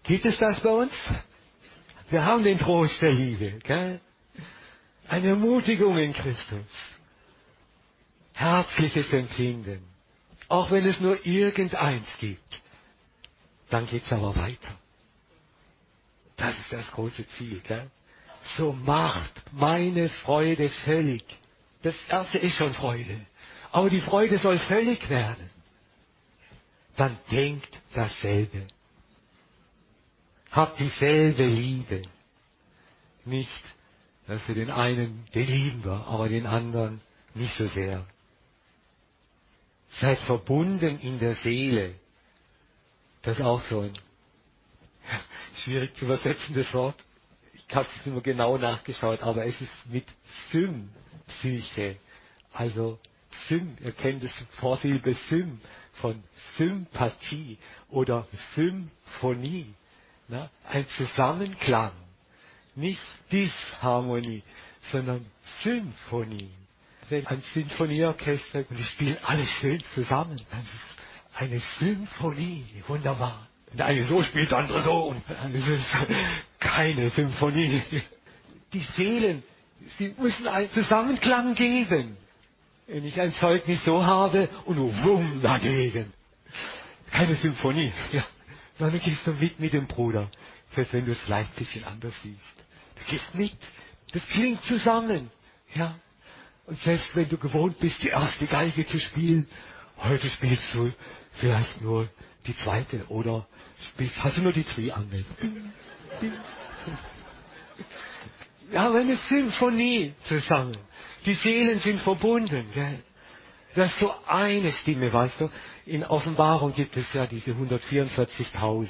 Gibt es das bei uns? Wir haben den Trost der Liebe, gell? Eine Ermutigung in Christus. Herzliches Empfinden. Auch wenn es nur irgendeins gibt. Dann geht's aber weiter. Das ist das große Ziel, gell? So macht meine Freude völlig. Das erste ist schon Freude. Aber die Freude soll völlig werden. Dann denkt dasselbe. Habt dieselbe Liebe. Nicht, dass wir den einen, den lieben wir, aber den anderen nicht so sehr. Seid verbunden in der Seele. Das ist auch so ein schwierig zu übersetzendes Wort. Ich habe es immer genau nachgeschaut, aber es ist mit Psyche. Also ihr kennt das Vorsilbe Sym von Sympathie oder Symphonie. Na? Ein Zusammenklang. Nicht Disharmonie, sondern Symphonie. Wenn ein Sinfonieorchester und die spielen alle schön zusammen, dann ist es eine Symphonie. Wunderbar. Und der eine so spielt, der andere so. Und dann ist es keine Symphonie. Die Seelen, sie müssen einen Zusammenklang geben. Wenn ich ein Zeugnis so habe und du wumm dagegen. Keine Symphonie. Ja. Dann gehst du mit dem Bruder. Selbst wenn du es vielleicht ein bisschen anders siehst. Du gehst mit. Das klingt zusammen. Ja. Und selbst wenn du gewohnt bist, die erste Geige zu spielen, heute spielst du vielleicht nur die zweite oder hast du nur die Triangel. Wir haben eine Symphonie zusammen. Die Seelen sind verbunden. Gell? Das ist so eine Stimme, weißt du. In Offenbarung gibt es ja diese 144.000.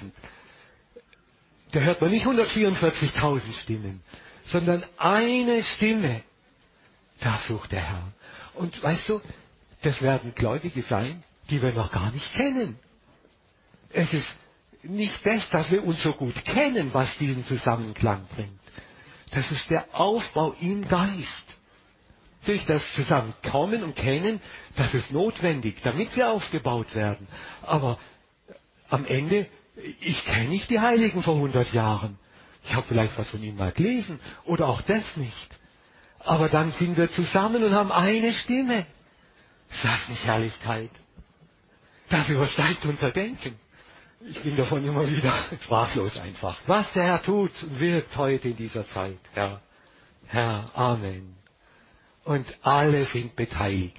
Da hört man nicht 144.000 Stimmen, sondern eine Stimme. Da sucht der Herr. Und weißt du, das werden Gläubige sein, die wir noch gar nicht kennen. Es ist nicht das, dass wir uns so gut kennen, was diesen Zusammenklang bringt. Das ist der Aufbau im Geist. Durch das Zusammenkommen und Kennen, das ist notwendig, damit wir aufgebaut werden. Aber am Ende, ich kenne nicht die Heiligen vor 100 Jahren. Ich habe vielleicht was von ihnen mal gelesen oder auch das nicht. Aber dann sind wir zusammen und haben eine Stimme. Ist das nicht Herrlichkeit? Das übersteigt unser Denken. Ich bin davon immer wieder sprachlos einfach. Was der Herr tut und wirkt heute in dieser Zeit, Herr. Herr, Amen. Und alle sind beteiligt.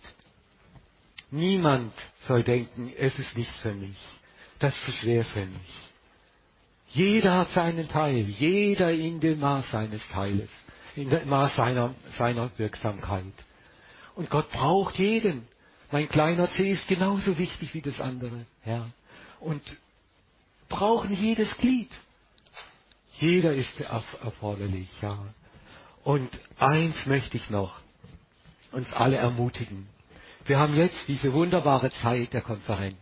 Niemand soll denken, es ist nichts für mich. Das ist zu schwer für mich. Jeder hat seinen Teil. Jeder in dem Maß seines Teiles. In dem Maß seiner Wirksamkeit. Und Gott braucht jeden. Mein kleiner Zeh ist genauso wichtig wie das andere. Ja. Und brauchen jedes Glied. Jeder ist erforderlich. Ja. Und eins möchte ich noch uns alle ermutigen. Wir haben jetzt diese wunderbare Zeit der Konferenz.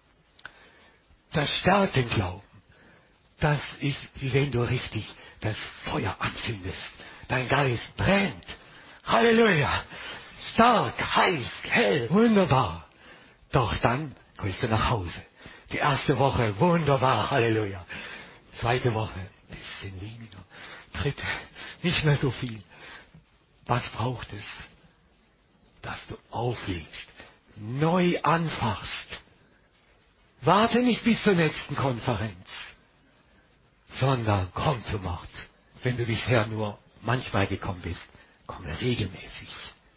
Das stärkt den Glauben. Das ist, wie wenn du richtig das Feuer anzündest. Dein Geist brennt. Halleluja. Stark, heiß, hell, wunderbar. Doch dann kommst du nach Hause. Die erste Woche, wunderbar, Halleluja. Zweite Woche, bisschen weniger. Dritte, nicht mehr so viel. Was braucht es? Dass du auflegst, neu anfachst. Warte nicht bis zur nächsten Konferenz, sondern komm zum Ort. Wenn du bisher nur manchmal gekommen bist, komm regelmäßig.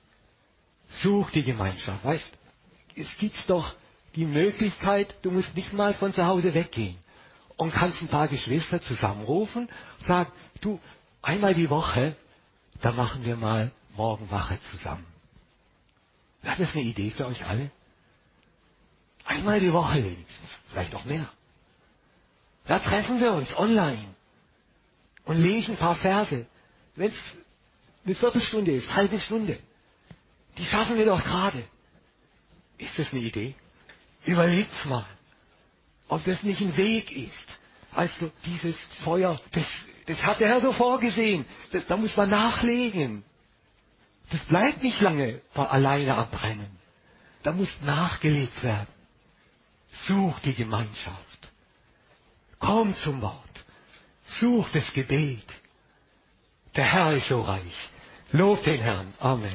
Such die Gemeinschaft. Weißt, es gibt doch die Möglichkeit, du musst nicht mal von zu Hause weggehen und kannst ein paar Geschwister zusammenrufen und sagen, du, einmal die Woche, da machen wir mal Morgenwache zusammen. Das ist eine Idee für euch alle. Einmal die Woche wenigstens, vielleicht auch mehr. Da treffen wir uns online und lesen ein paar Verse. Wenn es eine Viertelstunde ist, halbe Stunde, die schaffen wir doch gerade. Ist das eine Idee? Überlegt's mal, ob das nicht ein Weg ist. Also dieses Feuer, das hat der Herr so vorgesehen. Da muss man nachlegen. Das bleibt nicht lange alleine abbrennen. Da muss nachgelegt werden. Such die Gemeinschaft. Komm zum Wort. sucht das Gebet. Der Herr ist so reich. Lobt den Herrn. Amen.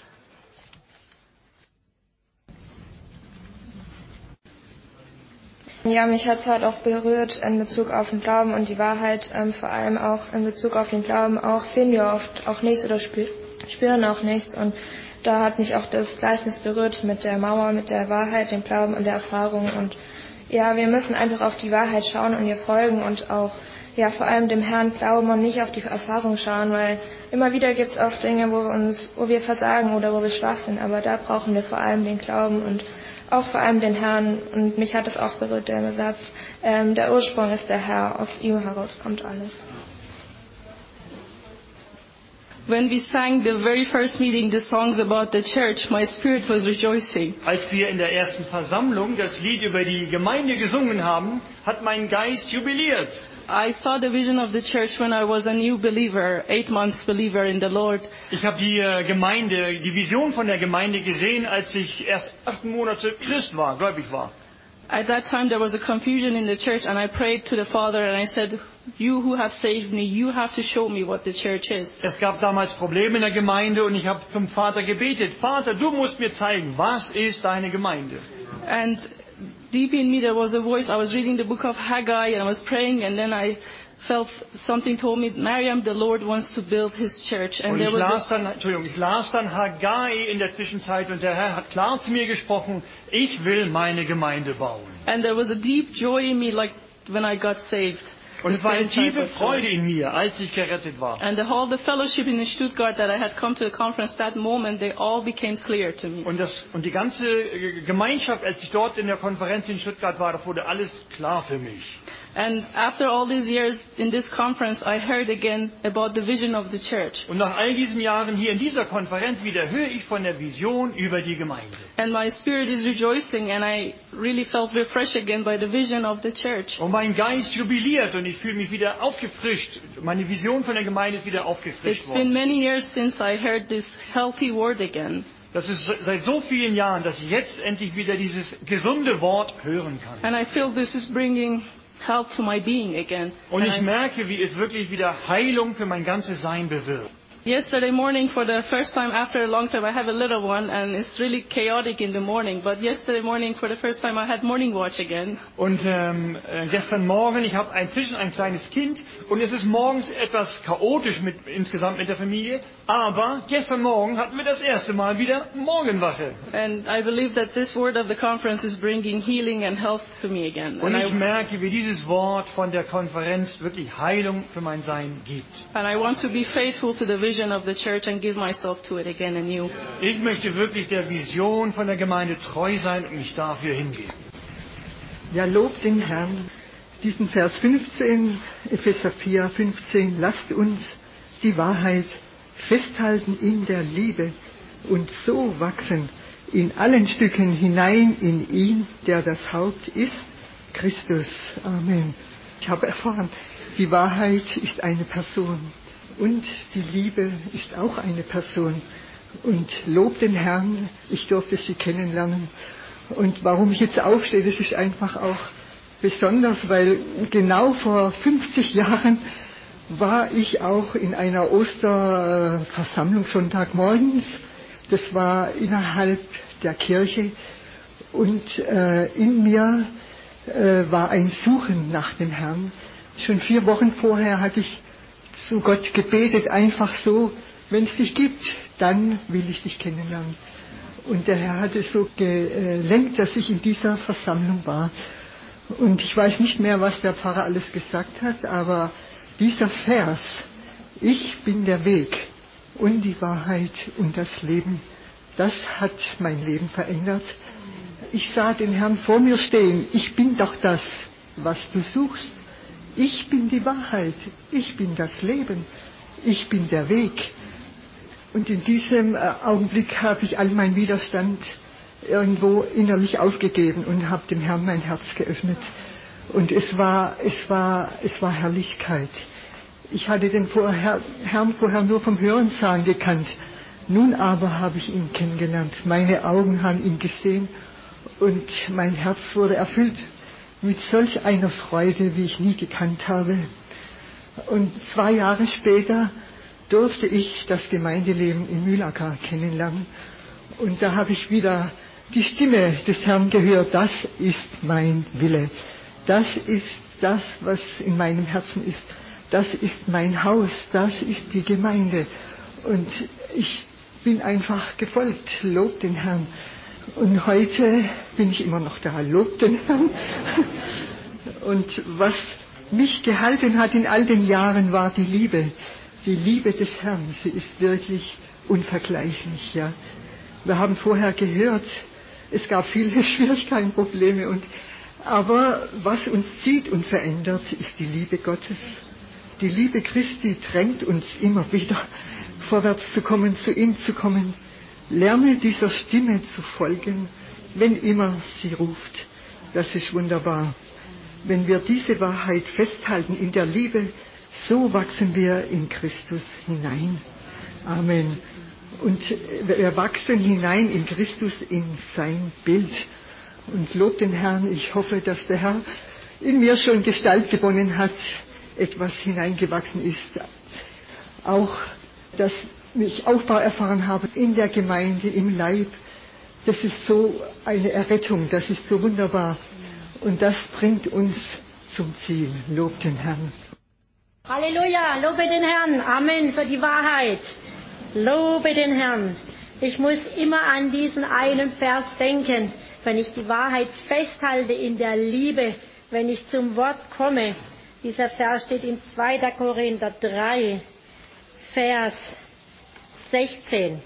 Ja, mich hat es halt auch berührt in Bezug auf den Glauben und die Wahrheit, vor allem auch in Bezug auf den Glauben. Auch sehen wir oft auch nichts oder spüren auch nichts. Und da hat mich auch das Gleichnis berührt mit der Mauer, mit der Wahrheit, dem Glauben und der Erfahrung. Und ja, wir müssen einfach auf die Wahrheit schauen und ihr folgen und auch ja vor allem dem Herrn glauben und nicht auf die Erfahrung schauen, weil immer wieder gibt es auch Dinge, wo wir versagen oder wo wir schwach sind. Aber da brauchen wir vor allem den Glauben und auch vor allem den Herrn. Und mich hat es auch berührt, der Satz, der Ursprung ist der Herr, aus ihm heraus kommt alles. When we sang the very first meeting the songs about the church, my spirit was rejoicing. Als wir in der ersten Versammlung das Lied über die Gemeinde gesungen haben, hat mein Geist jubiliert. I saw the vision of the church when I was a new believer, 8 months believer in the Lord. Ich habe die Vision von der Gemeinde gesehen, als ich erst 8 Monate Christ war, gläubig war. At that time there was a confusion in the church and I prayed to the Father and I said, you who have saved me, you have to show me what the church is. Es gab damals Probleme in der Gemeinde und ich habe zum Vater gebetet, Vater, du musst mir zeigen, was ist deine Gemeinde? And deep in me there was a voice. I was reading the book of Haggai and I was praying and then I felt something told me, Miriam, the Lord wants to build his church. And und ich las dann Haggai in der Zwischenzeit und der Herr hat klar zu mir gesprochen, ich will meine Gemeinde bauen. And there was a deep joy in me like when I got saved. Und es war eine tiefe Freude in mir, als ich gerettet war. And the fellowship in Stuttgart that I had come to the conference that moment, they all became clear to me. Und die ganze Gemeinschaft, als ich dort in der Konferenz in Stuttgart war, das wurde alles klar für mich. And after all these years in this conference, I heard again about the vision of the church. Und nach all diesen Jahren hier in dieser Konferenz wieder höre ich von der Vision über die Gemeinde. And my spirit is rejoicing and I really felt refreshed again by the vision of the church. Und mein Geist jubiliert und ich fühle mich wieder aufgefrischt. Meine Vision von der Gemeinde ist wieder aufgefrischt It's been worden. many years since I heard this healthy word again. Das ist seit so vielen Jahren, dass ich jetzt endlich wieder dieses gesunde Wort hören kann. And I feel this is bringing health to my being again. Und ich merke, wie es wirklich wieder Heilung für mein ganzes Sein bewirkt. Yesterday morning, for the first time after a long time, I have a little one, and it's really chaotic in the morning. But yesterday morning, for the first time, I had morning watch again. Und gestern Morgen, ich habe ein kleines Kind, und es ist morgens etwas chaotisch insgesamt mit der Familie. Aber gestern Morgen hatten wir das erste Mal wieder Morgenwache. And I believe that this word of the conference is bringing healing and health to me again. Und ich merke, wie dieses Wort von der Konferenz wirklich Heilung für mein Sein gibt. And I want to be faithful to the vision of the church and give myself to it again anew. Ich möchte wirklich der Vision von der Gemeinde treu sein und mich dafür hingeben. Ja, lobt den Herrn. Diesen Vers 15, Epheser 4, 15, lasst uns die Wahrheit festhalten in der Liebe und so wachsen in allen Stücken hinein in ihn, der das Haupt ist, Christus. Amen. Ich habe erfahren, die Wahrheit ist eine Person. Und die Liebe ist auch eine Person. Und lob den Herrn, ich durfte sie kennenlernen. Und warum ich jetzt aufstehe, das ist einfach auch besonders, weil genau vor 50 Jahren war ich auch in einer Osterversammlung Sonntagmorgens. Das war innerhalb der Kirche. Und in mir war ein Suchen nach dem Herrn. Schon 4 Wochen vorher hatte ich zu Gott gebetet, einfach so, wenn es dich gibt, dann will ich dich kennenlernen. Und der Herr hat es so gelenkt, dass ich in dieser Versammlung war. Und ich weiß nicht mehr, was der Pfarrer alles gesagt hat, aber dieser Vers, ich bin der Weg und die Wahrheit und das Leben, das hat mein Leben verändert. Ich sah den Herrn vor mir stehen, ich bin doch das, was du suchst. Ich bin die Wahrheit, ich bin das Leben, ich bin der Weg. Und in diesem Augenblick habe ich all meinen Widerstand irgendwo innerlich aufgegeben und habe dem Herrn mein Herz geöffnet. Und es war Herrlichkeit. Ich hatte den Herrn vorher nur vom Hörensagen gekannt. Nun aber habe ich ihn kennengelernt. Meine Augen haben ihn gesehen und mein Herz wurde erfüllt mit solch einer Freude, wie ich nie gekannt habe. Und ich weiß nicht, was der Pfarrer alles gesagt hat, aber dieser Vers, ich bin der Weg und die Wahrheit und das Leben, das hat mein Leben verändert. Ich sah den Herrn vor mir stehen, ich bin doch das, was du suchst. Ich bin die Wahrheit, ich bin das Leben, ich bin der Weg. Und in diesem Augenblick habe ich all meinen Widerstand irgendwie innerlich aufgegeben und habe dem Herrn mein Herz geöffnet. Und es war Herrlichkeit. Ich hatte den Herrn vorher nur vom Hörensagen gekannt. Nun aber habe ich ihn kennengelernt. Meine Augen haben ihn gesehen und mein Herz wurde erfüllt mit solch einer Freude, wie ich nie gekannt habe. Und 2 Jahre später durfte ich das Gemeindeleben in Mühlacker kennenlernen. Und da habe ich wieder die Stimme des Herrn gehört, das ist mein Wille. Das ist das, was in meinem Herzen ist. Das ist mein Haus, das ist die Gemeinde. Und ich bin einfach gefolgt, lob den Herrn. Und heute bin ich immer noch da, lob den Herrn. Und was mich gehalten hat in all den Jahren, war die Liebe. Die Liebe des Herrn, sie ist wirklich unvergleichlich. Ja. Wir haben vorher gehört, es gab viele Schwierigkeiten, Probleme. Aber was uns zieht und verändert, ist die Liebe Gottes. Die Liebe Christi drängt uns immer wieder, vorwärts zu kommen, zu ihm zu kommen. Lerne dieser Stimme zu folgen, wenn immer sie ruft. Das ist wunderbar. Wenn wir diese Wahrheit festhalten in der Liebe, so wachsen wir in Christus hinein. Amen. Und wir wachsen hinein in Christus, in sein Bild. Und lob den Herrn, ich hoffe, dass der Herr in mir schon Gestalt gewonnen hat, etwas hineingewachsen ist. Auch, dass ich Aufbau erfahren habe in der Gemeinde, im Leib. Das ist so eine Errettung, das ist so wunderbar. Und das bringt uns zum Ziel. Lob den Herrn. Halleluja, lobe den Herrn. Amen für die Wahrheit. Lobe den Herrn. Ich muss immer an diesen einen Vers denken, wenn ich die Wahrheit festhalte in der Liebe, wenn ich zum Wort komme. Dieser Vers steht in 2. Korinther 3, Vers 16.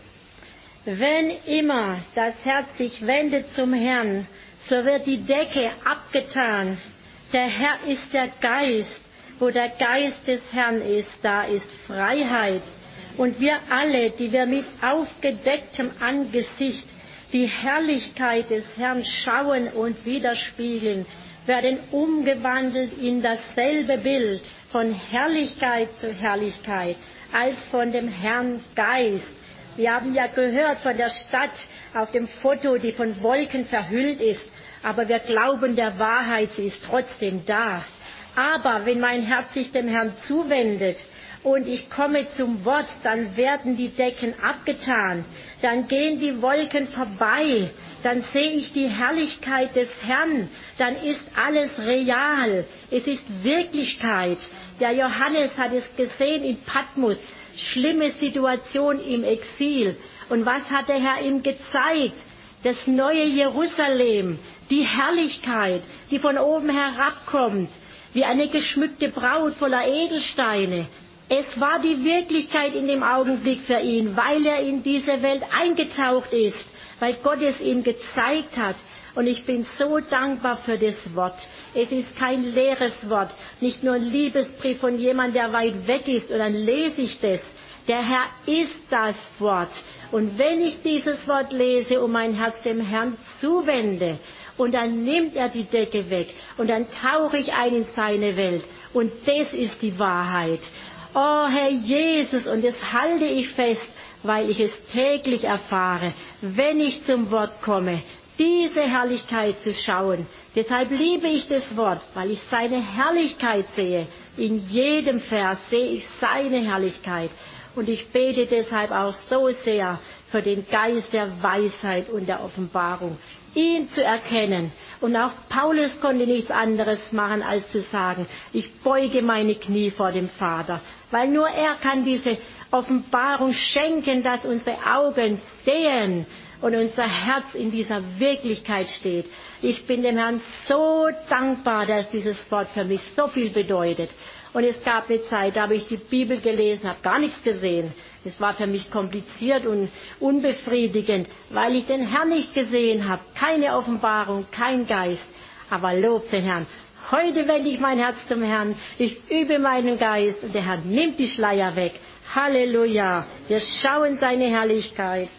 Wenn immer das Herz sich wendet zum Herrn, so wird die Decke abgetan. Der Herr ist der Geist. Wo der Geist des Herrn ist, da ist Freiheit. Und wir alle, die wir mit aufgedecktem Angesicht die Herrlichkeit des Herrn schauen und widerspiegeln, werden umgewandelt in dasselbe Bild, von Herrlichkeit zu Herrlichkeit, als von dem Herrn Geist. Wir haben ja gehört von der Stadt auf dem Foto, die von Wolken verhüllt ist, aber wir glauben der Wahrheit, sie ist trotzdem da. Aber wenn mein Herz sich dem Herrn zuwendet und ich komme zum Wort, dann werden die Decken abgetan, dann gehen die Wolken vorbei, dann sehe ich die Herrlichkeit des Herrn, dann ist alles real, es ist Wirklichkeit. Der Johannes hat es gesehen in Patmos, schlimme Situation im Exil. Und was hat der Herr ihm gezeigt? Das neue Jerusalem, die Herrlichkeit, die von oben herabkommt, wie eine geschmückte Braut voller Edelsteine. Es war die Wirklichkeit in dem Augenblick für ihn, weil er in diese Welt eingetaucht ist, weil Gott es ihm gezeigt hat. Und ich bin so dankbar für das Wort. Es ist kein leeres Wort, nicht nur ein Liebesbrief von jemandem, der weit weg ist, und dann lese ich das. Der Herr ist das Wort. Und wenn ich dieses Wort lese und mein Herz dem Herrn zuwende, und dann nimmt er die Decke weg und dann tauche ich ein in seine Welt. Und das ist die Wahrheit. Oh Herr Jesus, und das halte ich fest, weil ich es täglich erfahre, wenn ich zum Wort komme, diese Herrlichkeit zu schauen. Deshalb liebe ich das Wort, weil ich seine Herrlichkeit sehe. In jedem Vers sehe ich seine Herrlichkeit. Und ich bete deshalb auch so sehr für den Geist der Weisheit und der Offenbarung, ihn zu erkennen. Und auch Paulus konnte nichts anderes machen, als zu sagen, ich beuge meine Knie vor dem Vater, weil nur er kann diese Offenbarung schenken, dass unsere Augen sehen und unser Herz in dieser Wirklichkeit steht. Ich bin dem Herrn so dankbar, dass dieses Wort für mich so viel bedeutet. Und es gab eine Zeit, da habe ich die Bibel gelesen, habe gar nichts gesehen. Es war für mich kompliziert und unbefriedigend, weil ich den Herrn nicht gesehen habe. Keine Offenbarung, kein Geist. Aber lob den Herrn. Heute wende ich mein Herz zum Herrn. Ich übe meinen Geist und der Herr nimmt die Schleier weg. Halleluja. Wir schauen seine Herrlichkeit.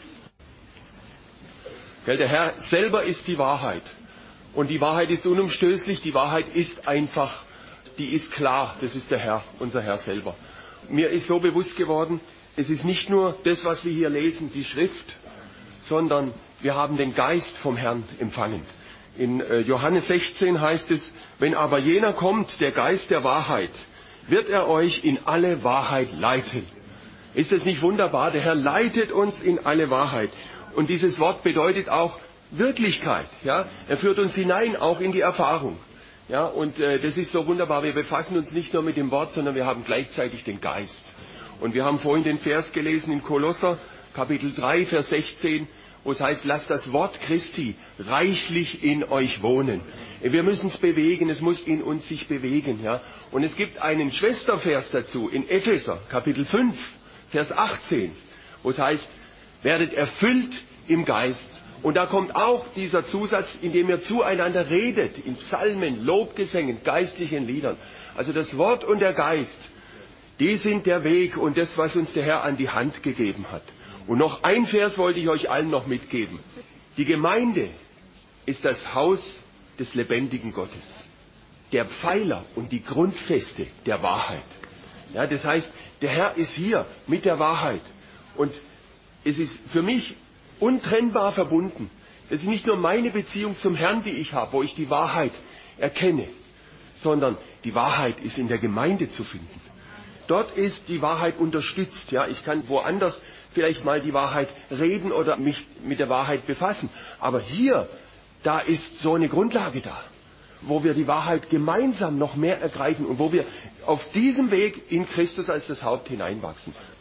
Der Herr selber ist die Wahrheit. Und die Wahrheit ist unumstößlich. Die Wahrheit ist einfach. Die ist klar, das ist der Herr, unser Herr selber. Mir ist so bewusst geworden, es ist nicht nur das, was wir hier lesen, die Schrift, sondern wir haben den Geist vom Herrn empfangen. In Johannes 16 heißt es, wenn aber jener kommt, der Geist der Wahrheit, wird er euch in alle Wahrheit leiten. Ist es nicht wunderbar? Der Herr leitet uns in alle Wahrheit. Und dieses Wort bedeutet auch Wirklichkeit. Ja? Er führt uns hinein, auch in die Erfahrung. Ja? Und das ist so wunderbar. Wir befassen uns nicht nur mit dem Wort, sondern wir haben gleichzeitig den Geist. Und wir haben vorhin den Vers gelesen in Kolosser, Kapitel 3, Vers 16, wo es heißt, lasst das Wort Christi reichlich in euch wohnen. Wir müssen es bewegen, es muss in uns sich bewegen. Ja? Und es gibt einen Schwestervers dazu in Epheser, Kapitel 5, Vers 18, wo es heißt, werdet erfüllt im Geist. Und da kommt auch dieser Zusatz, indem ihr zueinander redet, in Psalmen, Lobgesängen, geistlichen Liedern. Also das Wort und der Geist, die sind der Weg und das, was uns der Herr an die Hand gegeben hat. Und noch ein Vers wollte ich euch allen noch mitgeben. Die Gemeinde ist das Haus des lebendigen Gottes. Der Pfeiler und die Grundfeste der Wahrheit. Ja, das heißt, der Herr ist hier mit der Wahrheit. Und es ist für mich untrennbar verbunden. Es ist nicht nur meine Beziehung zum Herrn, die ich habe, wo ich die Wahrheit erkenne, sondern die Wahrheit ist in der Gemeinde zu finden. Dort ist die Wahrheit unterstützt. Ja, ich kann woanders vielleicht mal die Wahrheit reden oder mich mit der Wahrheit befassen. Aber hier, da ist so eine Grundlage da, wo wir die Wahrheit gemeinsam noch mehr ergreifen und wo wir auf diesem Weg in Christus als das Haupt hineinwachsen.